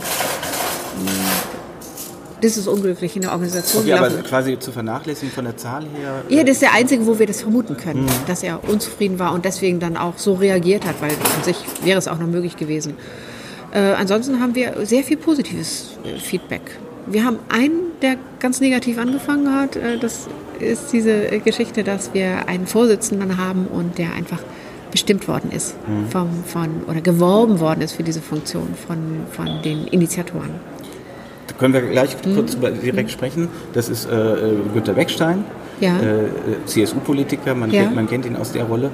Das ist unglücklich in der Organisation. Okay, aber gelaufen. quasi zu vernachlässigen von der Zahl her? Ja, das ist der einzige, wo wir das vermuten können, Mhm. dass er unzufrieden war und deswegen dann auch so reagiert hat, weil an sich wäre es auch noch möglich gewesen. Äh, ansonsten haben wir sehr viel positives äh, Feedback. Wir haben einen, der ganz negativ angefangen hat. Äh, das ist diese äh, Geschichte, dass wir einen Vorsitzenden haben und der einfach bestimmt worden ist Mhm. vom, von, oder geworben worden ist für diese Funktion von, von den Initiatoren. Da können wir gleich kurz über- direkt sprechen. Das ist äh, äh, Günter Beckstein, Ja. äh, C S U-Politiker, man, Ja. kennt, man kennt ihn aus der Rolle.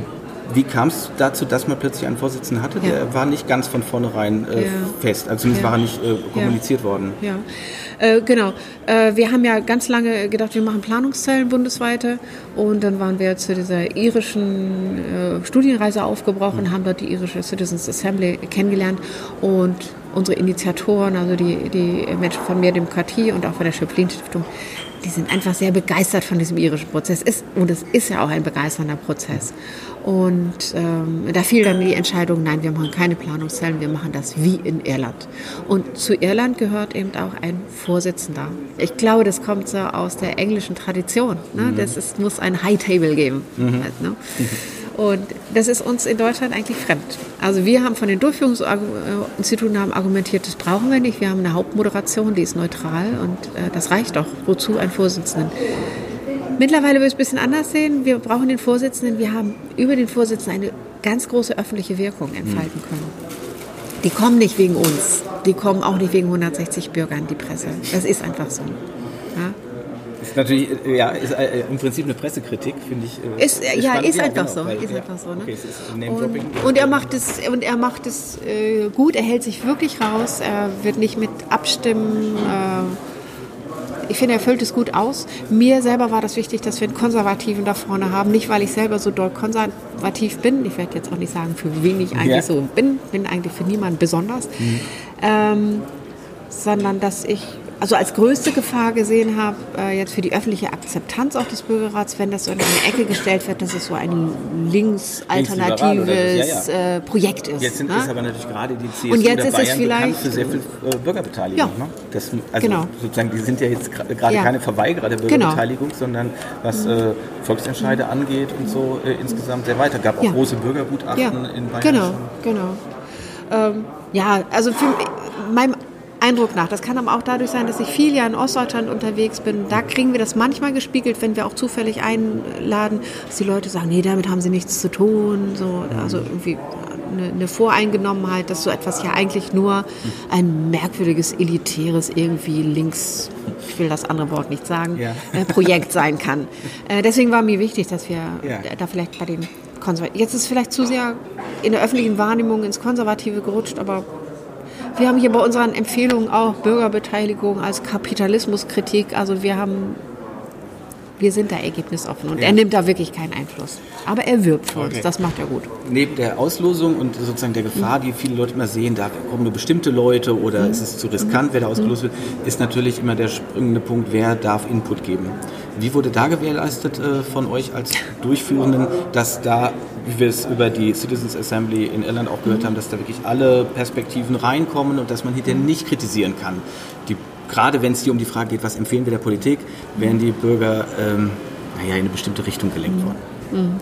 Wie kam es dazu, dass man plötzlich einen Vorsitzenden hatte? Ja. Der war nicht ganz von vornherein äh, Ja. fest, also zumindest Ja. war er nicht äh, kommuniziert Ja. worden. Ja, äh, genau. Äh, wir haben ja ganz lange gedacht, wir machen Planungszellen bundesweite, und dann waren wir zu dieser irischen äh, Studienreise aufgebrochen, Mhm. haben dort die irische Citizens Assembly kennengelernt, und unsere Initiatoren, also die, die Menschen von Mehr Demokratie und auch von der Schöpflin-Stiftung, die sind einfach sehr begeistert von diesem irischen Prozess. Ist, und es ist ja auch ein begeisternder Prozess. Und ähm, da fiel dann die Entscheidung, nein, wir machen keine Planungszellen, wir machen das wie in Irland. Und zu Irland gehört eben auch ein Vorsitzender. Ich glaube, das kommt so aus der englischen Tradition. Ne? Mhm. Das ist, muss ein High Table geben. Mhm. Halt, ne? Und das ist uns in Deutschland eigentlich fremd. Also wir haben von den Durchführungsinstituten haben argumentiert, das brauchen wir nicht. Wir haben eine Hauptmoderation, die ist neutral, und äh, das reicht doch. Wozu ein Vorsitzenden? Mittlerweile würde ich es ein bisschen anders sehen. Wir brauchen den Vorsitzenden. Wir haben über den Vorsitzenden eine ganz große öffentliche Wirkung entfalten können. Die kommen nicht wegen uns. Die kommen auch nicht wegen hundertsechzig Bürgern, die Presse. Das ist einfach so. Ja? Ist natürlich, äh, ja, ist äh, im Prinzip eine Pressekritik, finde ich. Äh, Ist, äh, ja, spannend. ist einfach genau, so. weil, Ist ja, einfach so, ne? Okay, es ist Name-Dropping. Und, und er macht es, und er macht es äh, gut. Er hält sich wirklich raus. Er wird nicht mit Abstimmen. Äh, ich finde, er füllt es gut aus. Mir selber war das wichtig, dass wir einen Konservativen da vorne haben. Nicht, weil ich selber so doll konservativ bin. Ich werde jetzt auch nicht sagen, für wen ich eigentlich Ja. so bin. Bin eigentlich für niemanden besonders. Mhm. Ähm, sondern dass ich also als größte Gefahr gesehen habe, äh, jetzt für die öffentliche Akzeptanz auch des Bürgerrats, wenn das so in eine Ecke gestellt wird, dass es so ein linksalternatives Linksliberal, ja, ja. äh, Projekt ist. Jetzt sind ne? es aber natürlich gerade die C S U Und jetzt der ist es Bayern bekannt vielleicht- für sehr viel äh, Bürgerbeteiligung. Ja. Ne? Das, also Genau. sozusagen, die sind ja jetzt gra- gerade Ja. keine Verweigerer der Genau. Bürgerbeteiligung, sondern was äh, Volksentscheide angeht und so äh, insgesamt sehr weiter. Gab auch Ja. große Bürgergutachten Ja, in Bayern. genau, schon. genau. Ähm, ja, also für meinem Eindruck nach, das kann aber auch dadurch sein, dass ich viel ja in Ostdeutschland unterwegs bin. Da kriegen wir das manchmal gespiegelt, wenn wir auch zufällig einladen, dass die Leute sagen, nee, damit haben sie nichts zu tun. So, also irgendwie eine, eine Voreingenommenheit, dass so etwas ja eigentlich nur ein merkwürdiges, elitäres, irgendwie links, ich will das andere Wort nicht sagen, ja. äh, Projekt sein kann. Äh, deswegen war mir wichtig, dass wir ja. da vielleicht bei den Konservativen, jetzt ist es vielleicht zu sehr in der öffentlichen Wahrnehmung ins Konservative gerutscht, aber wir haben hier bei unseren Empfehlungen auch Bürgerbeteiligung als Kapitalismuskritik, also wir haben Wir sind da ergebnisoffen und ja. er nimmt da wirklich keinen Einfluss. Aber er wirbt für okay. uns, das macht er gut. Neben der Auslosung und sozusagen der Gefahr, mhm. die viele Leute immer sehen, da kommen nur bestimmte Leute oder mhm. ist es zu riskant, mhm. wer da ausgelost wird, ist natürlich immer der springende Punkt, wer darf Input geben. Wie wurde da gewährleistet äh, von euch als Durchführenden, dass da, wie wir es über die Citizens Assembly in Irland auch gehört mhm. haben, dass da wirklich alle Perspektiven reinkommen und dass man hinterher nicht kritisieren kann? Die Gerade wenn es hier um die Frage geht, was empfehlen wir der Politik, werden die Bürger ähm, naja, in eine bestimmte Richtung gelenkt worden. Mhm.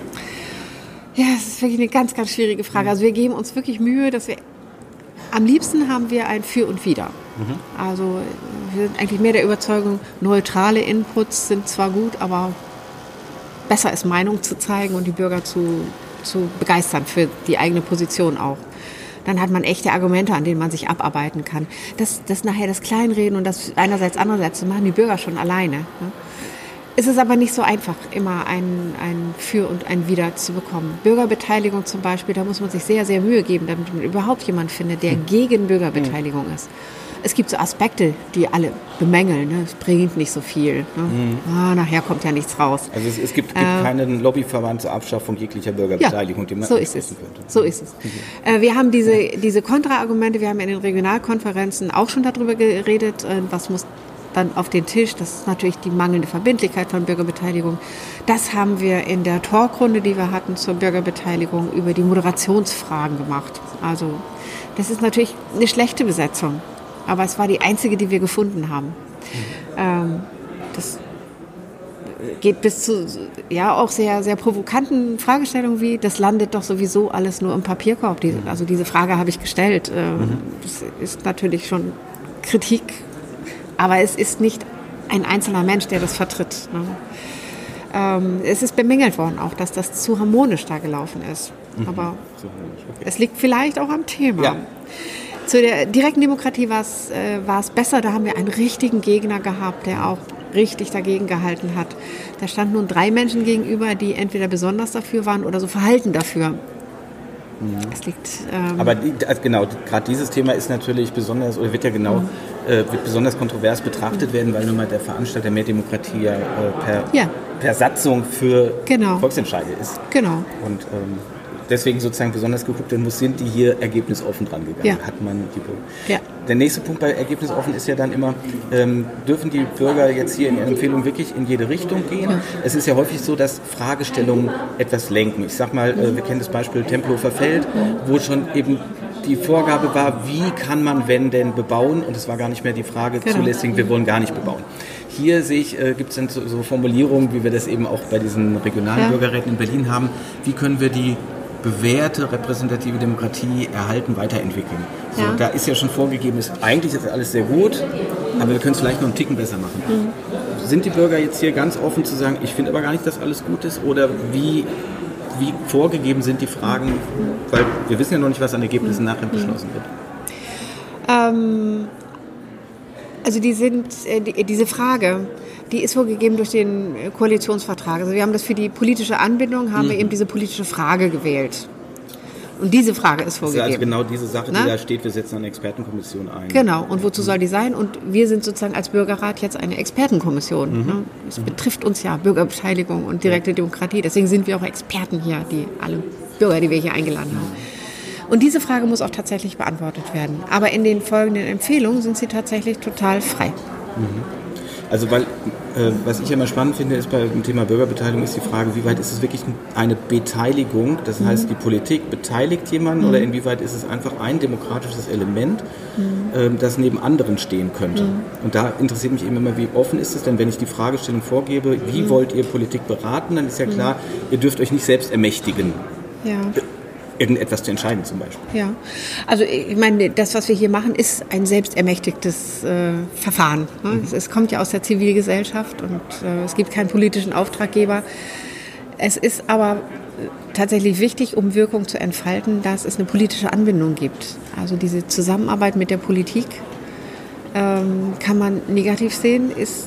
Ja, das ist wirklich eine ganz, ganz schwierige Frage. Also wir geben uns wirklich Mühe, dass wir, am liebsten haben wir ein Für und Wider. Mhm. Also wir sind eigentlich mehr der Überzeugung, neutrale Inputs sind zwar gut, aber besser ist Meinung zu zeigen und die Bürger zu, zu begeistern für die eigene Position auch. Dann hat man echte Argumente, an denen man sich abarbeiten kann. Das, das nachher das Kleinreden und das einerseits, andererseits, das machen die Bürger schon alleine. Ne? Es ist aber nicht so einfach, immer ein, ein Für und ein Wider zu bekommen. Bürgerbeteiligung zum Beispiel, da muss man sich sehr, sehr Mühe geben, damit man überhaupt jemanden findet, der gegen Bürgerbeteiligung ist. Es gibt so Aspekte, die alle bemängeln. Ne? Es bringt nicht so viel. Ne? Mhm. Ah, nachher kommt ja nichts raus. Also es, es gibt, gibt äh, keinen Lobbyverband zur Abschaffung jeglicher Bürgerbeteiligung, ja, den man so ist es. Könnte. So ist es. Mhm. Äh, wir haben diese, diese Kontraargumente, wir haben in den Regionalkonferenzen auch schon darüber geredet, äh, was muss dann auf den Tisch. Das ist natürlich die mangelnde Verbindlichkeit von Bürgerbeteiligung. Das haben wir in der Talkrunde, die wir hatten zur Bürgerbeteiligung, über die Moderationsfragen gemacht. Also das ist natürlich eine schlechte Besetzung. Aber es war die einzige, die wir gefunden haben. Mhm. Ähm, das geht bis zu ja auch sehr, sehr provokanten Fragestellungen wie, das landet doch sowieso alles nur im Papierkorb. Die, also diese Frage habe ich gestellt. Ähm, mhm. Das ist natürlich schon Kritik, aber es ist nicht ein einzelner Mensch, der das vertritt. Ne? Ähm, es ist bemängelt worden auch, dass das zu harmonisch da gelaufen ist. Mhm. Aber okay. Es liegt vielleicht auch am Thema. Ja. Zu der direkten Demokratie war es, äh, war es besser. Da haben wir einen richtigen Gegner gehabt, der auch richtig dagegen gehalten hat. Da standen nun drei Menschen gegenüber, die entweder besonders dafür waren oder so verhalten dafür. Mhm. Es liegt, ähm Aber die, also genau, gerade dieses Thema ist natürlich besonders, oder wird ja genau, mhm. äh, wird besonders kontrovers betrachtet mhm. werden, weil nun mal der Veranstalter mehr Demokratie ja, äh, per, ja. per Satzung für genau. Volksentscheide ist. Genau. Und ähm, deswegen sozusagen besonders geguckt werden muss, sind die hier ergebnisoffen dran gegangen? Ja. Hat man die ja. Der nächste Punkt bei ergebnisoffen ist ja dann immer, ähm, dürfen die Bürger jetzt hier in ihrer Empfehlung wirklich in jede Richtung gehen? Ja. Es ist ja häufig so, dass Fragestellungen etwas lenken. Ich sag mal, äh, wir kennen das Beispiel Tempelhofer Feld, wo schon eben die Vorgabe war, wie kann man wenn denn bebauen? Und es war gar nicht mehr die Frage genau. zulässig, wir wollen gar nicht bebauen. Hier sehe ich, äh, gibt es dann so, so Formulierungen, wie wir das eben auch bei diesen regionalen ja. Bürgerräten in Berlin haben. Wie können wir die bewährte repräsentative Demokratie erhalten, weiterentwickeln. So, ja. Da ist ja schon vorgegeben, ist, eigentlich ist alles sehr gut, aber wir können es vielleicht noch einen Ticken besser machen. Mhm. Sind die Bürger jetzt hier ganz offen zu sagen, ich finde aber gar nicht, dass alles gut ist? Oder wie, wie vorgegeben sind die Fragen? Weil wir wissen ja noch nicht, was an Ergebnissen nachher beschlossen wird. Ähm, also die sind, äh, die, diese Frage, die ist vorgegeben durch den Koalitionsvertrag. Also wir haben das für die politische Anbindung, haben mhm. wir eben diese politische Frage gewählt. Und diese Frage ist vorgegeben. Das ist also genau diese Sache, Na? die da steht, wir setzen eine Expertenkommission ein. Genau, und wozu soll die sein? Und wir sind sozusagen als Bürgerrat jetzt eine Expertenkommission. Mhm. Ne? Es mhm. betrifft uns ja Bürgerbeteiligung und direkte Demokratie. Deswegen sind wir auch Experten hier, die alle Bürger, die wir hier eingeladen haben. Und diese Frage muss auch tatsächlich beantwortet werden. Aber in den folgenden Empfehlungen sind sie tatsächlich total frei. Mhm. Also weil, äh, was ich immer spannend finde, ist bei dem Thema Bürgerbeteiligung, ist die Frage, wie weit ist es wirklich eine Beteiligung? Das heißt, die Politik beteiligt jemanden mhm. oder inwieweit ist es einfach ein demokratisches Element, mhm. äh, das neben anderen stehen könnte? Mhm. Und da interessiert mich eben immer, wie offen ist es denn, wenn ich die Fragestellung vorgebe, wie mhm. wollt ihr Politik beraten? Dann ist ja klar, mhm. ihr dürft euch nicht selbst ermächtigen. Ja. Irgendetwas zu entscheiden zum Beispiel. Ja, also ich meine, das, was wir hier machen, ist ein selbstermächtigtes äh, Verfahren. Ne? Mhm. Es, es kommt ja aus der Zivilgesellschaft und äh, es gibt keinen politischen Auftraggeber. Es ist aber tatsächlich wichtig, um Wirkung zu entfalten, dass es eine politische Anbindung gibt. Also diese Zusammenarbeit mit der Politik ähm, kann man negativ sehen, ist,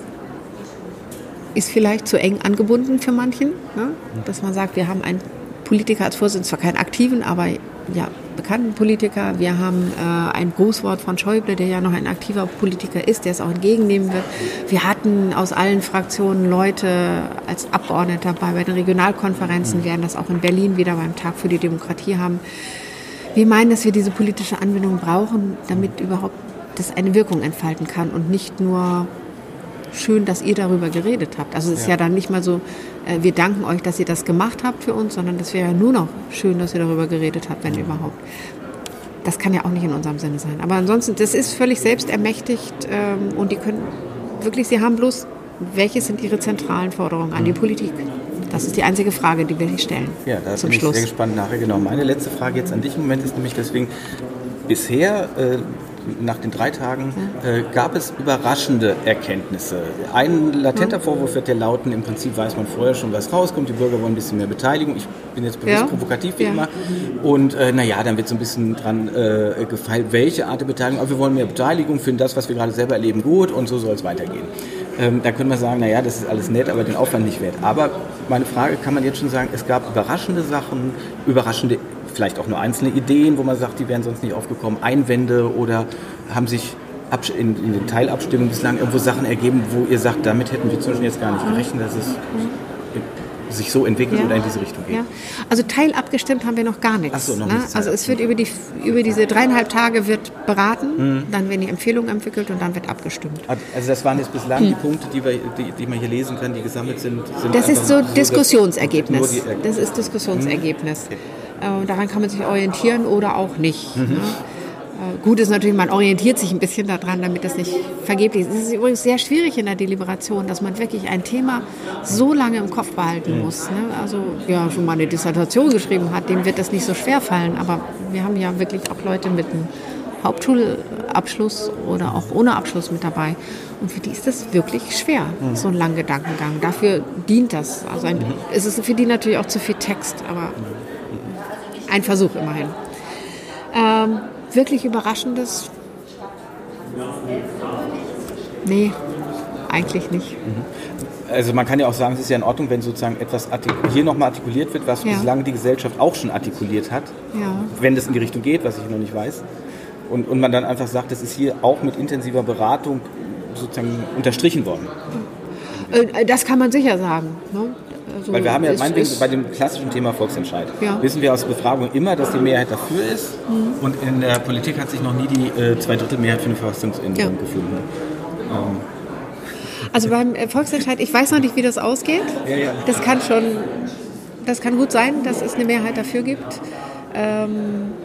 ist vielleicht zu eng angebunden für manchen, ne? Dass man sagt, wir haben einen Politiker als Vorsitzenden, zwar keinen aktiven, aber ja, bekannten Politiker. Wir haben äh, ein Grußwort von Schäuble, der ja noch ein aktiver Politiker ist, der es auch entgegennehmen wird. Wir hatten aus allen Fraktionen Leute als Abgeordnete dabei. Bei den Regionalkonferenzen mhm. werden das auch in Berlin wieder beim Tag für die Demokratie haben. Wir meinen, dass wir diese politische Anbindung brauchen, damit überhaupt das eine Wirkung entfalten kann und nicht nur schön, dass ihr darüber geredet habt. Also es ist ja, ja dann nicht mal so, äh, wir danken euch, dass ihr das gemacht habt für uns, sondern das wäre ja nur noch schön, dass ihr darüber geredet habt, wenn überhaupt. Das kann ja auch nicht in unserem Sinne sein. Aber ansonsten, das ist völlig selbstermächtigt ähm, und die können wirklich, sie haben bloß, welche sind ihre zentralen Forderungen an die Politik? Das ist die einzige Frage, die wir hier stellen. Ja, da zum bin Schluss. ich sehr gespannt nachher. Genau. Meine letzte Frage jetzt an dich im Moment ist nämlich deswegen, bisher äh, nach den drei Tagen äh, gab es überraschende Erkenntnisse. Ein latenter Vorwurf wird ja lauten, im Prinzip weiß man vorher schon, was rauskommt, die Bürger wollen ein bisschen mehr Beteiligung. Ich bin jetzt bewusst Ja. provokativ wie Ja. immer. Und äh, naja, dann wird so ein bisschen dran äh, gefeilt, welche Art der Beteiligung, aber wir wollen mehr Beteiligung, finden das, was wir gerade selber erleben, gut und so soll es weitergehen. Ähm, da können wir sagen, naja, das ist alles nett, aber den Aufwand nicht wert. Aber meine Frage, kann man jetzt schon sagen, es gab überraschende Sachen, überraschende vielleicht auch nur einzelne Ideen, wo man sagt, die wären sonst nicht aufgekommen, Einwände oder haben sich in, in den Teilabstimmungen bislang irgendwo Sachen ergeben, wo ihr sagt, damit hätten wir zum Beispiel jetzt gar nicht gerechnet, dass es sich so entwickelt Ja. oder in diese Richtung geht. Ja. Also teilabgestimmt haben wir noch gar nichts. Ach so, noch ne? nichts Also es wird über, die, über diese dreieinhalb Tage wird beraten, Mhm. dann werden die Empfehlungen entwickelt und dann wird abgestimmt. Also das waren jetzt bislang Hm. die Punkte, die, wir, die, die man hier lesen kann, die gesammelt sind. sind Das ist so einfach Diskussionsergebnis. nur die Ergebnisse. Das ist Diskussionsergebnis. Äh, daran kann man sich orientieren oder auch nicht. Mhm. Ne? Äh, gut ist natürlich, man orientiert sich ein bisschen daran, damit das nicht vergeblich ist. Es ist übrigens sehr schwierig in der Deliberation, dass man wirklich ein Thema so lange im Kopf behalten Mhm. muss. Ne? Also wer schon mal eine Dissertation geschrieben hat, dem wird das nicht so schwer fallen. Aber wir haben ja wirklich auch Leute mit einem Hauptschulabschluss oder auch ohne Abschluss mit dabei. Und für die ist das wirklich schwer, Mhm. so ein langer Gedankengang. Dafür dient das. Also ein, Mhm. es ist für die natürlich auch zu viel Text, aber ein Versuch immerhin. Ähm, wirklich Überraschendes? Nee, eigentlich nicht. Also man kann ja auch sagen, es ist ja in Ordnung, wenn sozusagen etwas artik- hier nochmal artikuliert wird, was Ja. bislang die Gesellschaft auch schon artikuliert hat, Ja. wenn das in die Richtung geht, was ich noch nicht weiß. Und, und man dann einfach sagt, das ist hier auch mit intensiver Beratung sozusagen unterstrichen worden. Äh, Das kann man sicher sagen. Ne? Also Weil wir haben ja es meinetwegen ist- bei dem klassischen Thema Volksentscheid, Ja. wissen wir aus Befragungen immer, dass die Mehrheit dafür ist. Mhm. Und in der Politik hat sich noch nie die äh, Zweidrittelmehrheit für eine Verfassungsänderung Ja. gefunden. Ähm, Also beim äh, Volksentscheid, ich weiß noch nicht, wie das ausgeht. Ja, ja. Das kann schon, das kann gut sein, dass es eine Mehrheit dafür gibt. Ähm,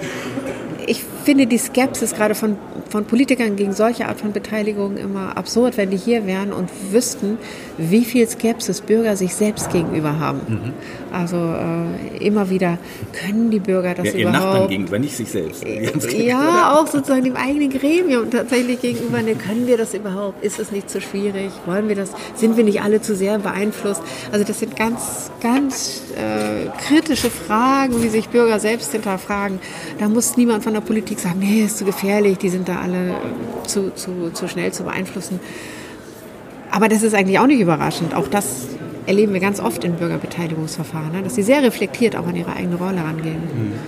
ich finde die Skepsis gerade von, von Politikern gegen solche Art von Beteiligung immer absurd, wenn die hier wären und wüssten, wie viel Skepsis Bürger sich selbst gegenüber haben. Mhm. Also äh, immer wieder, können die Bürger das ja, ihren überhaupt? Nachbarn gegenüber, nicht sich selbst. Ganz klar. Ja, auch sozusagen dem eigenen Gremium tatsächlich gegenüber. Ne, können wir das überhaupt? Ist es nicht zu schwierig? Wollen wir das? Sind wir nicht alle zu sehr beeinflusst? Also das sind ganz, ganz äh, kritische Fragen, wie sich Bürger selbst hinterfragen. Da muss niemand von der Politik sagen, nee, ist zu gefährlich, die sind da alle zu, zu, zu schnell zu beeinflussen. Aber das ist eigentlich auch nicht überraschend. Auch das erleben wir ganz oft in Bürgerbeteiligungsverfahren, ne? Dass sie sehr reflektiert auch an ihre eigene Rolle rangehen.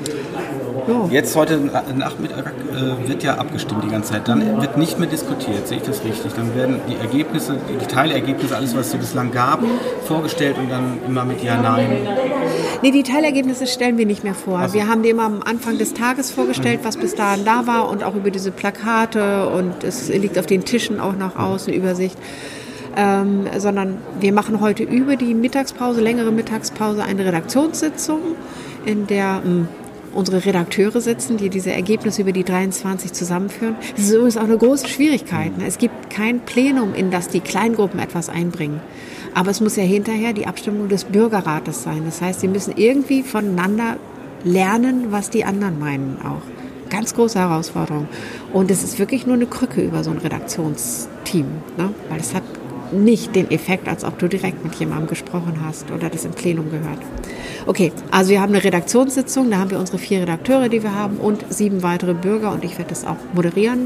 Ja. Jetzt heute Nachmittag äh, wird ja abgestimmt die ganze Zeit. Dann wird nicht mehr diskutiert, sehe ich das richtig? Dann werden die Ergebnisse, die Teilergebnisse, alles was es so bislang gab, vorgestellt und dann immer mit Ja, Nein. Nee, die Teilergebnisse stellen wir nicht mehr vor. So. Wir haben die immer am Anfang des Tages vorgestellt, was bis dahin da war und auch über diese Plakate und es liegt auf den Tischen auch noch aus, eine Übersicht. Ähm, sondern wir machen heute über die Mittagspause, längere Mittagspause, eine Redaktionssitzung, in der mh, unsere Redakteure sitzen, die diese Ergebnisse über die dreiundzwanzig zusammenführen. Das ist übrigens auch eine große Schwierigkeit. Ne? Es gibt kein Plenum, in das die Kleingruppen etwas einbringen. Aber es muss ja hinterher die Abstimmung des Bürgerrates sein. Das heißt, sie müssen irgendwie voneinander lernen, was die anderen meinen auch. Ganz große Herausforderung. Und es ist wirklich nur eine Krücke über so ein Redaktionsteam. Ne? Weil es hat nicht den Effekt, als ob du direkt mit jemandem gesprochen hast oder das im Plenum gehört. Okay, also wir haben eine Redaktionssitzung, da haben wir unsere vier Redakteure, die wir haben und sieben weitere Bürger und ich werde das auch moderieren.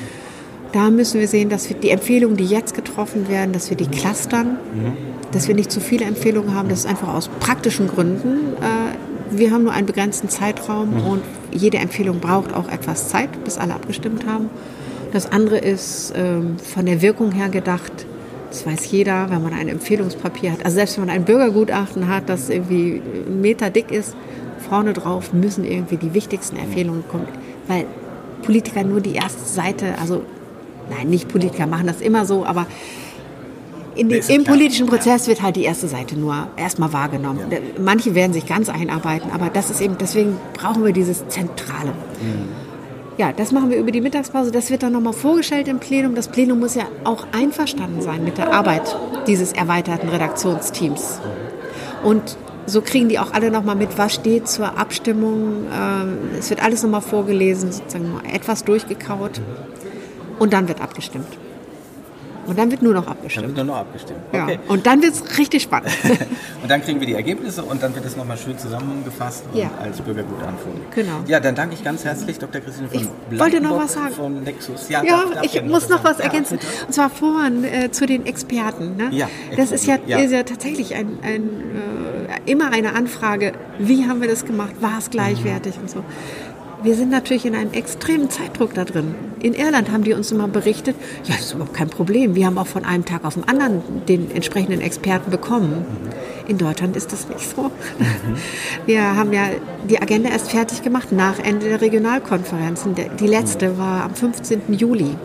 Da müssen wir sehen, dass wir die Empfehlungen, die jetzt getroffen werden, dass wir die clustern, dass wir nicht zu viele Empfehlungen haben. Das ist einfach aus praktischen Gründen. Wir haben nur einen begrenzten Zeitraum und jede Empfehlung braucht auch etwas Zeit, bis alle abgestimmt haben. Das andere ist von der Wirkung her gedacht, das weiß jeder, wenn man ein Empfehlungspapier hat. Also selbst wenn man ein Bürgergutachten hat, das irgendwie einen Meter dick ist, vorne drauf müssen irgendwie die wichtigsten Empfehlungen kommen, weil Politiker nur die erste Seite, also nein, nicht Politiker machen das immer so, aber in die, im politischen Prozess wird halt die erste Seite nur erstmal wahrgenommen. Ja. Manche werden sich ganz einarbeiten, aber das ist eben, deswegen brauchen wir dieses Zentrale. Mhm. Ja, das machen wir über die Mittagspause. Das wird dann nochmal vorgestellt im Plenum. Das Plenum muss ja auch einverstanden sein mit der Arbeit dieses erweiterten Redaktionsteams. Und so kriegen die auch alle nochmal mit, was steht zur Abstimmung. Es wird alles nochmal vorgelesen, sozusagen mal etwas durchgekaut. Und dann wird abgestimmt. Und dann wird nur noch abgestimmt. Dann wird nur noch abgestimmt. Okay. Ja. Und dann wird es richtig spannend. Und dann kriegen wir die Ergebnisse und dann wird es nochmal schön zusammengefasst und ja. als Bürgergutachten vorgelegt. Genau. Ja, dann danke ich ganz herzlich Doktor Christine von Ich wollte noch was sagen. Von Nexus. Ja, ja darf, darf ich muss noch was ergänzen. Ja, und zwar vorhin äh, zu den Experten. Ne? Ja, das ist ja, ja. ist ja tatsächlich ein, ein, äh, immer eine Anfrage, wie haben wir das gemacht, war es gleichwertig mhm. und so. Wir sind natürlich in einem extremen Zeitdruck da drin. In Irland haben die uns immer berichtet, ja, das ist überhaupt kein Problem. Wir haben auch von einem Tag auf den anderen den entsprechenden Experten bekommen. In Deutschland ist das nicht so. Wir haben ja die Agenda erst fertig gemacht nach Ende der Regionalkonferenzen. Die letzte war am fünfzehnten Juli.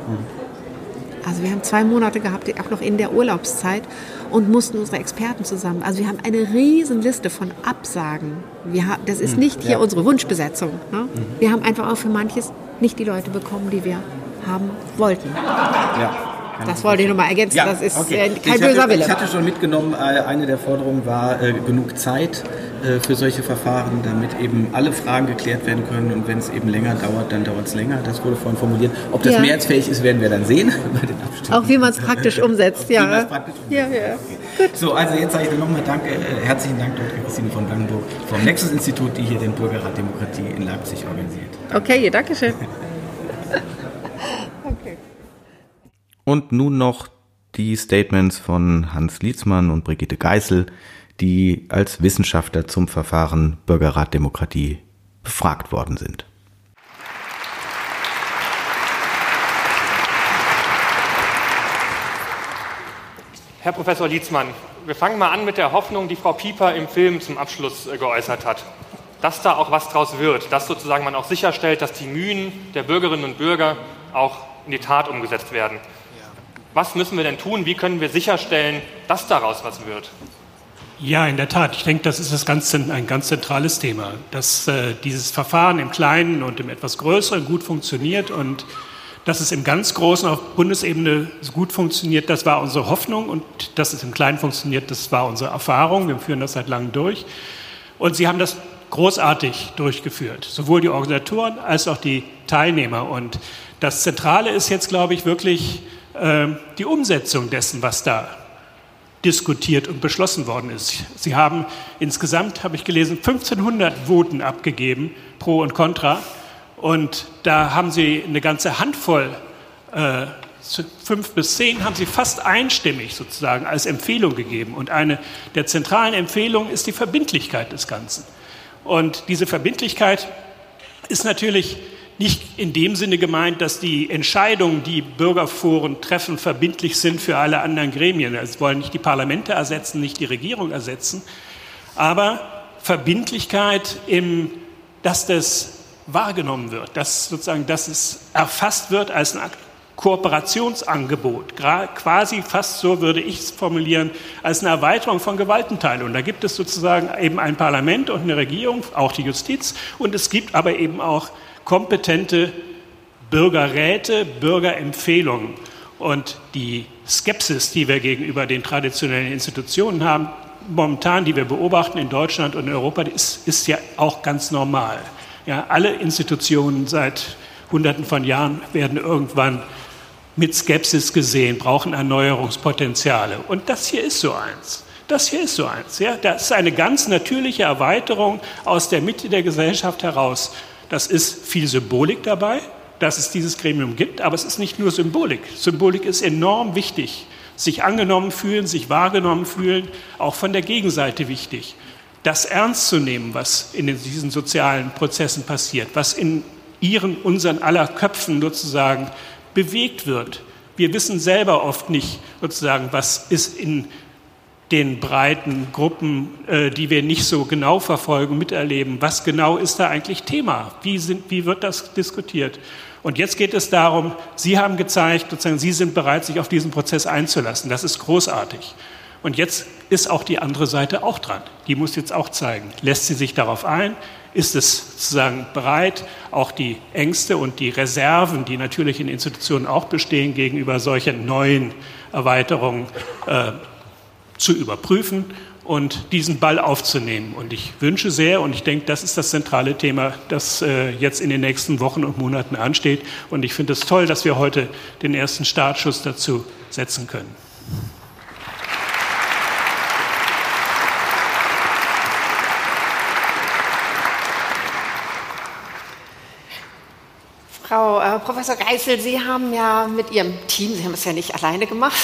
Also wir haben zwei Monate gehabt, auch noch in der Urlaubszeit und mussten unsere Experten zusammen. Also wir haben eine riesen Liste von Absagen. Wir haben, das ist nicht hier ja. unsere Wunschbesetzung. Ne? Mhm. Wir haben einfach auch für manches nicht die Leute bekommen, die wir haben wollten. Ja. Das wollte ich nochmal ergänzen, ja, das ist okay. äh, kein ich böser hatte, Wille. Ich hatte schon mitgenommen, äh, eine der Forderungen war äh, genug Zeit äh, für solche Verfahren, damit eben alle Fragen geklärt werden können und wenn es eben länger dauert, dann dauert es länger. Das wurde vorhin formuliert. Ob das ja. mehrheitsfähig ist, werden wir dann sehen bei den Abstimmungen. Auch wie man es praktisch umsetzt, ja. Wie man es praktisch umsetzt. Ja, ja. Okay. Gut. So, also jetzt sage ich dann nochmal Dank, äh, herzlichen Dank, Doktor Christine von Blankenburg vom Nexus-Institut, die hier den Bürgerrat Demokratie in Leipzig organisiert. Danke. Okay, danke schön. Okay. Und nun noch die Statements von Hans Lietzmann und Brigitte Geißel, die als Wissenschaftler zum Verfahren Bürgerrat Demokratie befragt worden sind. Herr Professor Lietzmann, wir fangen mal an mit der Hoffnung, die Frau Pieper im Film zum Abschluss geäußert hat. Dass da auch was draus wird, dass sozusagen man auch sicherstellt, dass die Mühen der Bürgerinnen und Bürger auch in die Tat umgesetzt werden. Was müssen wir denn tun? Wie können wir sicherstellen, dass daraus was wird? Ja, in der Tat. Ich denke, das ist das ganz, ein ganz zentrales Thema, dass äh, dieses Verfahren im Kleinen und im etwas Größeren gut funktioniert und dass es im ganz Großen auf Bundesebene gut funktioniert, das war unsere Hoffnung und dass es im Kleinen funktioniert, das war unsere Erfahrung. Wir führen das seit langem durch und Sie haben das großartig durchgeführt, sowohl die Organisatoren als auch die Teilnehmer. Und das Zentrale ist jetzt, glaube ich, wirklich die Umsetzung dessen, was da diskutiert und beschlossen worden ist. Sie haben insgesamt, habe ich gelesen, fünfzehnhundert Voten abgegeben, pro und contra. Und da haben Sie eine ganze Handvoll, äh, fünf bis zehn, haben Sie fast einstimmig sozusagen als Empfehlung gegeben. Und eine der zentralen Empfehlungen ist die Verbindlichkeit des Ganzen. Und diese Verbindlichkeit ist natürlich nicht in dem Sinne gemeint, dass die Entscheidungen, die Bürgerforen treffen, verbindlich sind für alle anderen Gremien. Es wollen nicht die Parlamente ersetzen, nicht die Regierung ersetzen, aber Verbindlichkeit, im, dass das wahrgenommen wird, dass sozusagen, dass es erfasst wird als ein Kooperationsangebot, quasi fast so würde ich es formulieren, als eine Erweiterung von Gewaltenteilung. Und da gibt es sozusagen eben ein Parlament und eine Regierung, auch die Justiz, und es gibt aber eben auch kompetente Bürgerräte, Bürgerempfehlungen. Und die Skepsis, die wir gegenüber den traditionellen Institutionen haben, momentan, die wir beobachten in Deutschland und in Europa, ist, ist ja auch ganz normal. Ja, alle Institutionen seit Hunderten von Jahren werden irgendwann mit Skepsis gesehen, brauchen Erneuerungspotenziale. Und das hier ist so eins. Das hier ist so eins. Ja? Das ist eine ganz natürliche Erweiterung aus der Mitte der Gesellschaft heraus. Das ist viel Symbolik dabei, dass es dieses Gremium gibt, aber es ist nicht nur Symbolik. Symbolik ist enorm wichtig. Sich angenommen fühlen, sich wahrgenommen fühlen, auch von der Gegenseite wichtig. Das ernst zu nehmen, was in diesen sozialen Prozessen passiert, was in ihren, unseren aller Köpfen sozusagen bewegt wird. Wir wissen selber oft nicht, sozusagen, was ist in den breiten Gruppen, äh, die wir nicht so genau verfolgen, miterleben. Was genau ist da eigentlich Thema? Wie, sind, wie wird das diskutiert? Und jetzt geht es darum, Sie haben gezeigt, sozusagen, Sie sind bereit, sich auf diesen Prozess einzulassen. Das ist großartig. Und jetzt ist auch die andere Seite auch dran. Die muss jetzt auch zeigen, lässt sie sich darauf ein? Ist es sozusagen bereit, auch die Ängste und die Reserven, die natürlich in Institutionen auch bestehen, gegenüber solchen neuen Erweiterungen äh, zu überprüfen und diesen Ball aufzunehmen. Und ich wünsche sehr, und ich denke, das ist das zentrale Thema, das äh, jetzt in den nächsten Wochen und Monaten ansteht. Und ich finde es toll, dass wir heute den ersten Startschuss dazu setzen können. Frau äh, Professor Geisel, Sie haben ja mit Ihrem Team, Sie haben es ja nicht alleine gemacht,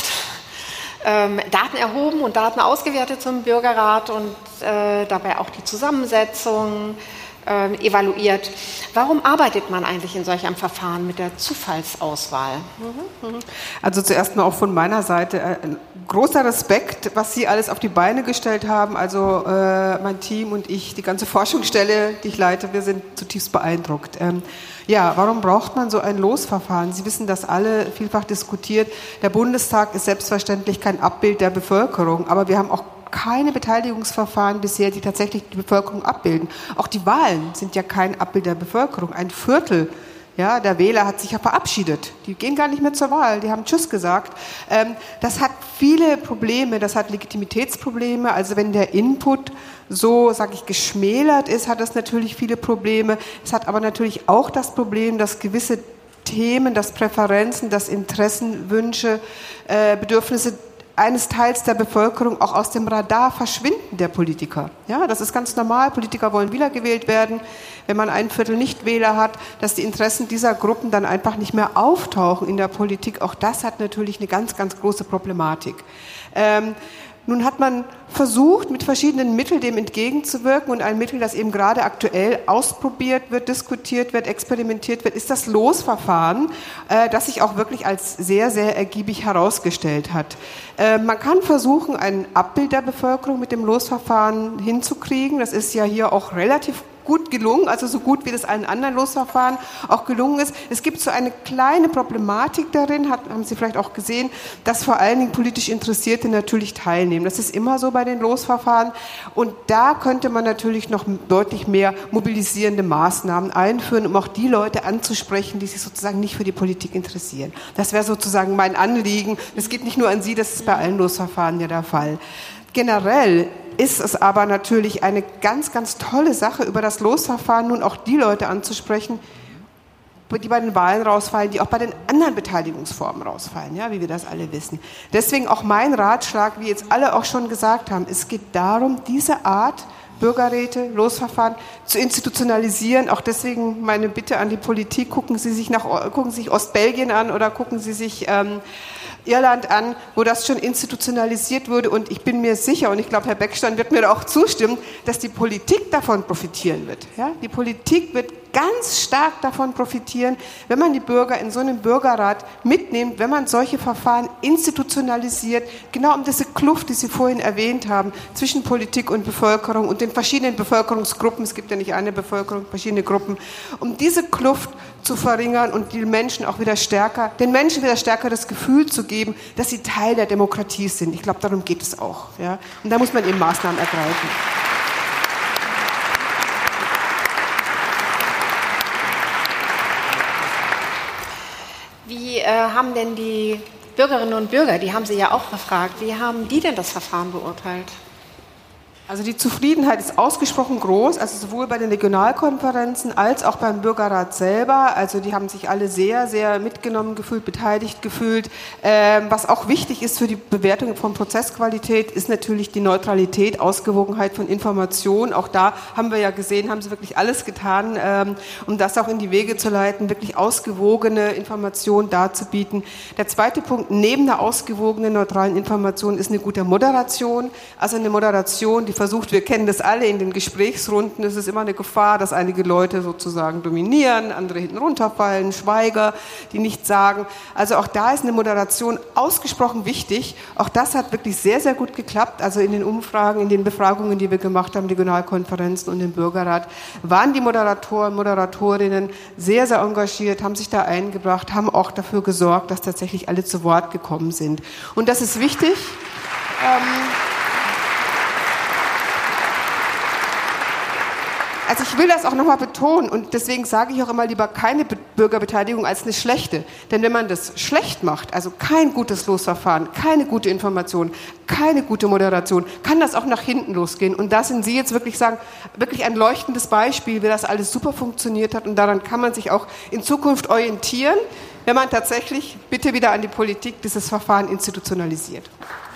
ähm, Daten erhoben und Daten ausgewertet zum Bürgerrat und äh, dabei auch die Zusammensetzung äh, evaluiert. Warum arbeitet man eigentlich in solch einem Verfahren mit der Zufallsauswahl? Mhm, mhm. Also zuerst mal auch von meiner Seite äh, ein großer Respekt, was Sie alles auf die Beine gestellt haben. Also äh, mein Team und ich, die ganze Forschungsstelle, die ich leite, wir sind zutiefst beeindruckt. Ähm, Ja, warum braucht man so ein Losverfahren? Sie wissen das alle, vielfach diskutiert. Der Bundestag ist selbstverständlich kein Abbild der Bevölkerung, aber wir haben auch keine Beteiligungsverfahren bisher, die tatsächlich die Bevölkerung abbilden. Auch die Wahlen sind ja kein Abbild der Bevölkerung. Ein Viertel ja, der Wähler hat sich ja verabschiedet. Die gehen gar nicht mehr zur Wahl, die haben Tschüss gesagt. Ähm, das hat viele Probleme, das hat Legitimitätsprobleme. Also wenn der Input so, sage ich, geschmälert ist, hat das natürlich viele Probleme. Es hat aber natürlich auch das Problem, dass gewisse Themen, dass Präferenzen, dass Interessen, Wünsche, äh, Bedürfnisse eines Teils der Bevölkerung auch aus dem Radar verschwinden der Politiker. Ja, das ist ganz normal. Politiker wollen wiedergewählt werden. Wenn man ein Viertel Nichtwähler hat, dass die Interessen dieser Gruppen dann einfach nicht mehr auftauchen in der Politik. Auch das hat natürlich eine ganz, ganz große Problematik. Ähm, Nun hat man versucht, mit verschiedenen Mitteln dem entgegenzuwirken, und ein Mittel, das eben gerade aktuell ausprobiert wird, diskutiert wird, experimentiert wird, ist das Losverfahren, äh, das sich auch wirklich als sehr, sehr ergiebig herausgestellt hat. Äh, man kann versuchen, ein Abbild der Bevölkerung mit dem Losverfahren hinzukriegen. Das ist ja hier auch relativ gut gelungen, also so gut wie das allen anderen Losverfahren auch gelungen ist. Es gibt so eine kleine Problematik darin, hat, haben Sie vielleicht auch gesehen, dass vor allen Dingen politisch Interessierte natürlich teilnehmen. Das ist immer so bei den Losverfahren, und da könnte man natürlich noch deutlich mehr mobilisierende Maßnahmen einführen, um auch die Leute anzusprechen, die sich sozusagen nicht für die Politik interessieren. Das wäre sozusagen mein Anliegen. Das geht nicht nur an Sie, das ist bei allen Losverfahren ja der Fall. Generell ist es aber natürlich eine ganz, ganz tolle Sache, über das Losverfahren nun auch die Leute anzusprechen, die bei den Wahlen rausfallen, die auch bei den anderen Beteiligungsformen rausfallen, ja, wie wir das alle wissen. Deswegen auch mein Ratschlag, wie jetzt alle auch schon gesagt haben, es geht darum, diese Art Bürgerräte, Losverfahren zu institutionalisieren. Auch deswegen meine Bitte an die Politik, gucken Sie sich, nach, gucken Sie sich Ostbelgien an oder gucken Sie sich ähm, Irland an, wo das schon institutionalisiert wurde. Und ich bin mir sicher, und ich glaube, Herr Beckstein wird mir da auch zustimmen, dass die Politik davon profitieren wird. Ja? Die Politik wird ganz stark davon profitieren, wenn man die Bürger in so einem Bürgerrat mitnimmt, wenn man solche Verfahren institutionalisiert, genau um diese Kluft, die Sie vorhin erwähnt haben, zwischen Politik und Bevölkerung und den verschiedenen Bevölkerungsgruppen, es gibt ja nicht eine Bevölkerung, verschiedene Gruppen, um diese Kluft zu verringern und die Menschen auch wieder stärker, den Menschen wieder stärker das Gefühl zu geben, dass sie Teil der Demokratie sind. Ich glaube, darum geht es auch. Ja? Und da muss man eben Maßnahmen ergreifen. Wie äh, haben denn die Bürgerinnen und Bürger, die haben Sie ja auch befragt, wie haben die denn das Verfahren beurteilt? Also die Zufriedenheit ist ausgesprochen groß, also sowohl bei den Regionalkonferenzen als auch beim Bürgerrat selber. Also die haben sich alle sehr, sehr mitgenommen gefühlt, beteiligt gefühlt. Ähm, was auch wichtig ist für die Bewertung von Prozessqualität, ist natürlich die Neutralität, Ausgewogenheit von Informationen. Auch da haben wir ja gesehen, haben sie wirklich alles getan, ähm, um das auch in die Wege zu leiten, wirklich ausgewogene Informationen darzubieten. Der zweite Punkt, neben der ausgewogenen, neutralen Information ist eine gute Moderation. Also eine Moderation, die versucht, wir kennen das alle in den Gesprächsrunden, es ist immer eine Gefahr, dass einige Leute sozusagen dominieren, andere hinten runterfallen, Schweiger, die nichts sagen. Also auch da ist eine Moderation ausgesprochen wichtig. Auch das hat wirklich sehr, sehr gut geklappt. Also in den Umfragen, in den Befragungen, die wir gemacht haben, Regionalkonferenzen und im Bürgerrat, waren die Moderatoren, Moderatorinnen sehr, sehr engagiert, haben sich da eingebracht, haben auch dafür gesorgt, dass tatsächlich alle zu Wort gekommen sind. Und das ist wichtig. Ähm, Also ich will das auch nochmal betonen und deswegen sage ich auch immer lieber keine Bürgerbeteiligung als eine schlechte. Denn wenn man das schlecht macht, also kein gutes Losverfahren, keine gute Information, keine gute Moderation, kann das auch nach hinten losgehen. Und da sind Sie jetzt wirklich sagen, wirklich ein leuchtendes Beispiel, wie das alles super funktioniert hat und daran kann man sich auch in Zukunft orientieren, wenn man tatsächlich, bitte wieder an die Politik, dieses Verfahren institutionalisiert.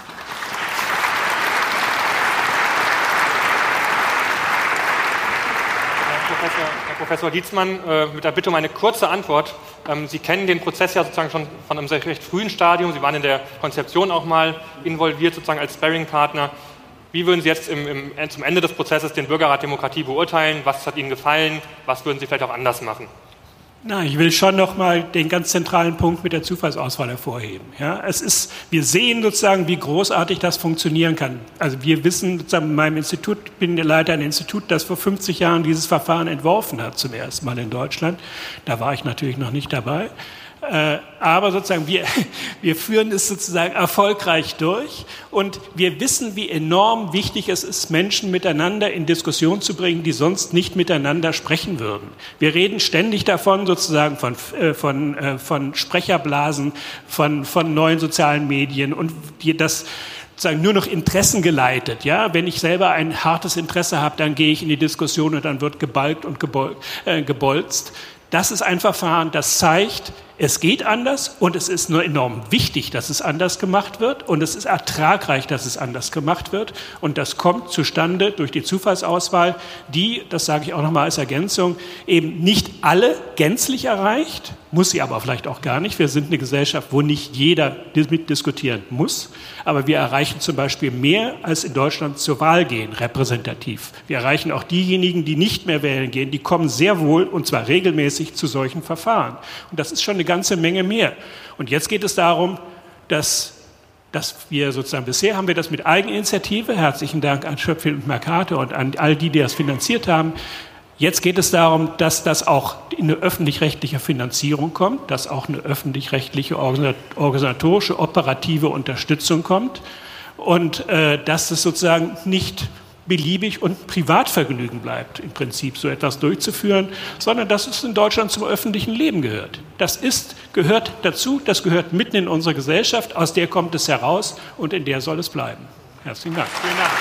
Herr Professor Dietzmann, äh, mit der Bitte um eine kurze Antwort. Ähm, Sie kennen den Prozess ja sozusagen schon von einem sehr recht frühen Stadium. Sie waren in der Konzeption auch mal involviert, sozusagen als Sparringpartner. Wie würden Sie jetzt im, im, zum Ende des Prozesses den Bürgerrat Demokratie beurteilen? Was hat Ihnen gefallen? Was würden Sie vielleicht auch anders machen? Na, ich will schon noch mal den ganz zentralen Punkt mit der Zufallsauswahl hervorheben. Ja, es ist, wir sehen sozusagen, wie großartig das funktionieren kann. Also wir wissen sozusagen in meinem Institut, ich bin der Leiter eines Instituts, das vor fünfzig Jahren dieses Verfahren entworfen hat, zum ersten Mal in Deutschland. Da war ich natürlich noch nicht dabei. Äh, aber sozusagen wir, wir führen es sozusagen erfolgreich durch und wir wissen, wie enorm wichtig es ist, Menschen miteinander in Diskussion zu bringen, die sonst nicht miteinander sprechen würden. Wir reden ständig davon, sozusagen von, äh, von, äh, von Sprecherblasen, von, von neuen sozialen Medien und die, das sozusagen nur noch interessengeleitet. Ja? Wenn ich selber ein hartes Interesse habe, dann gehe ich in die Diskussion und dann wird gebalgt und gebol- äh, gebolzt. Das ist ein Verfahren, das zeigt, es geht anders und es ist nur enorm wichtig, dass es anders gemacht wird und es ist ertragreich, dass es anders gemacht wird und das kommt zustande durch die Zufallsauswahl, die, das sage ich auch nochmal als Ergänzung, eben nicht alle gänzlich erreicht, muss sie aber vielleicht auch gar nicht. Wir sind eine Gesellschaft, wo nicht jeder mitdiskutieren muss, aber wir erreichen zum Beispiel mehr als in Deutschland zur Wahl gehen, repräsentativ. Wir erreichen auch diejenigen, die nicht mehr wählen gehen, die kommen sehr wohl und zwar regelmäßig zu solchen Verfahren. Und das ist schon eine ganze Menge mehr. Und jetzt geht es darum, dass, dass wir sozusagen, bisher haben wir das mit Eigeninitiative, herzlichen Dank an Schöpflin und Mercator und an all die, die das finanziert haben. Jetzt geht es darum, dass das auch in eine öffentlich-rechtliche Finanzierung kommt, dass auch eine öffentlich-rechtliche organisatorische, operative Unterstützung kommt und äh, dass es sozusagen nicht beliebig und Privatvergnügen bleibt, im Prinzip so etwas durchzuführen, sondern dass es in Deutschland zum öffentlichen Leben gehört. Das ist, gehört dazu, das gehört mitten in unsere Gesellschaft, aus der kommt es heraus und in der soll es bleiben. Herzlichen Dank. Vielen Dank.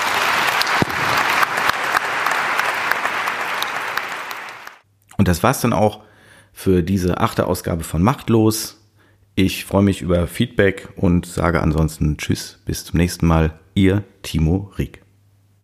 Und das war's dann auch für diese achte Ausgabe von Machtlos. Ich freue mich über Feedback und sage ansonsten Tschüss, bis zum nächsten Mal. Ihr Timo Rieck.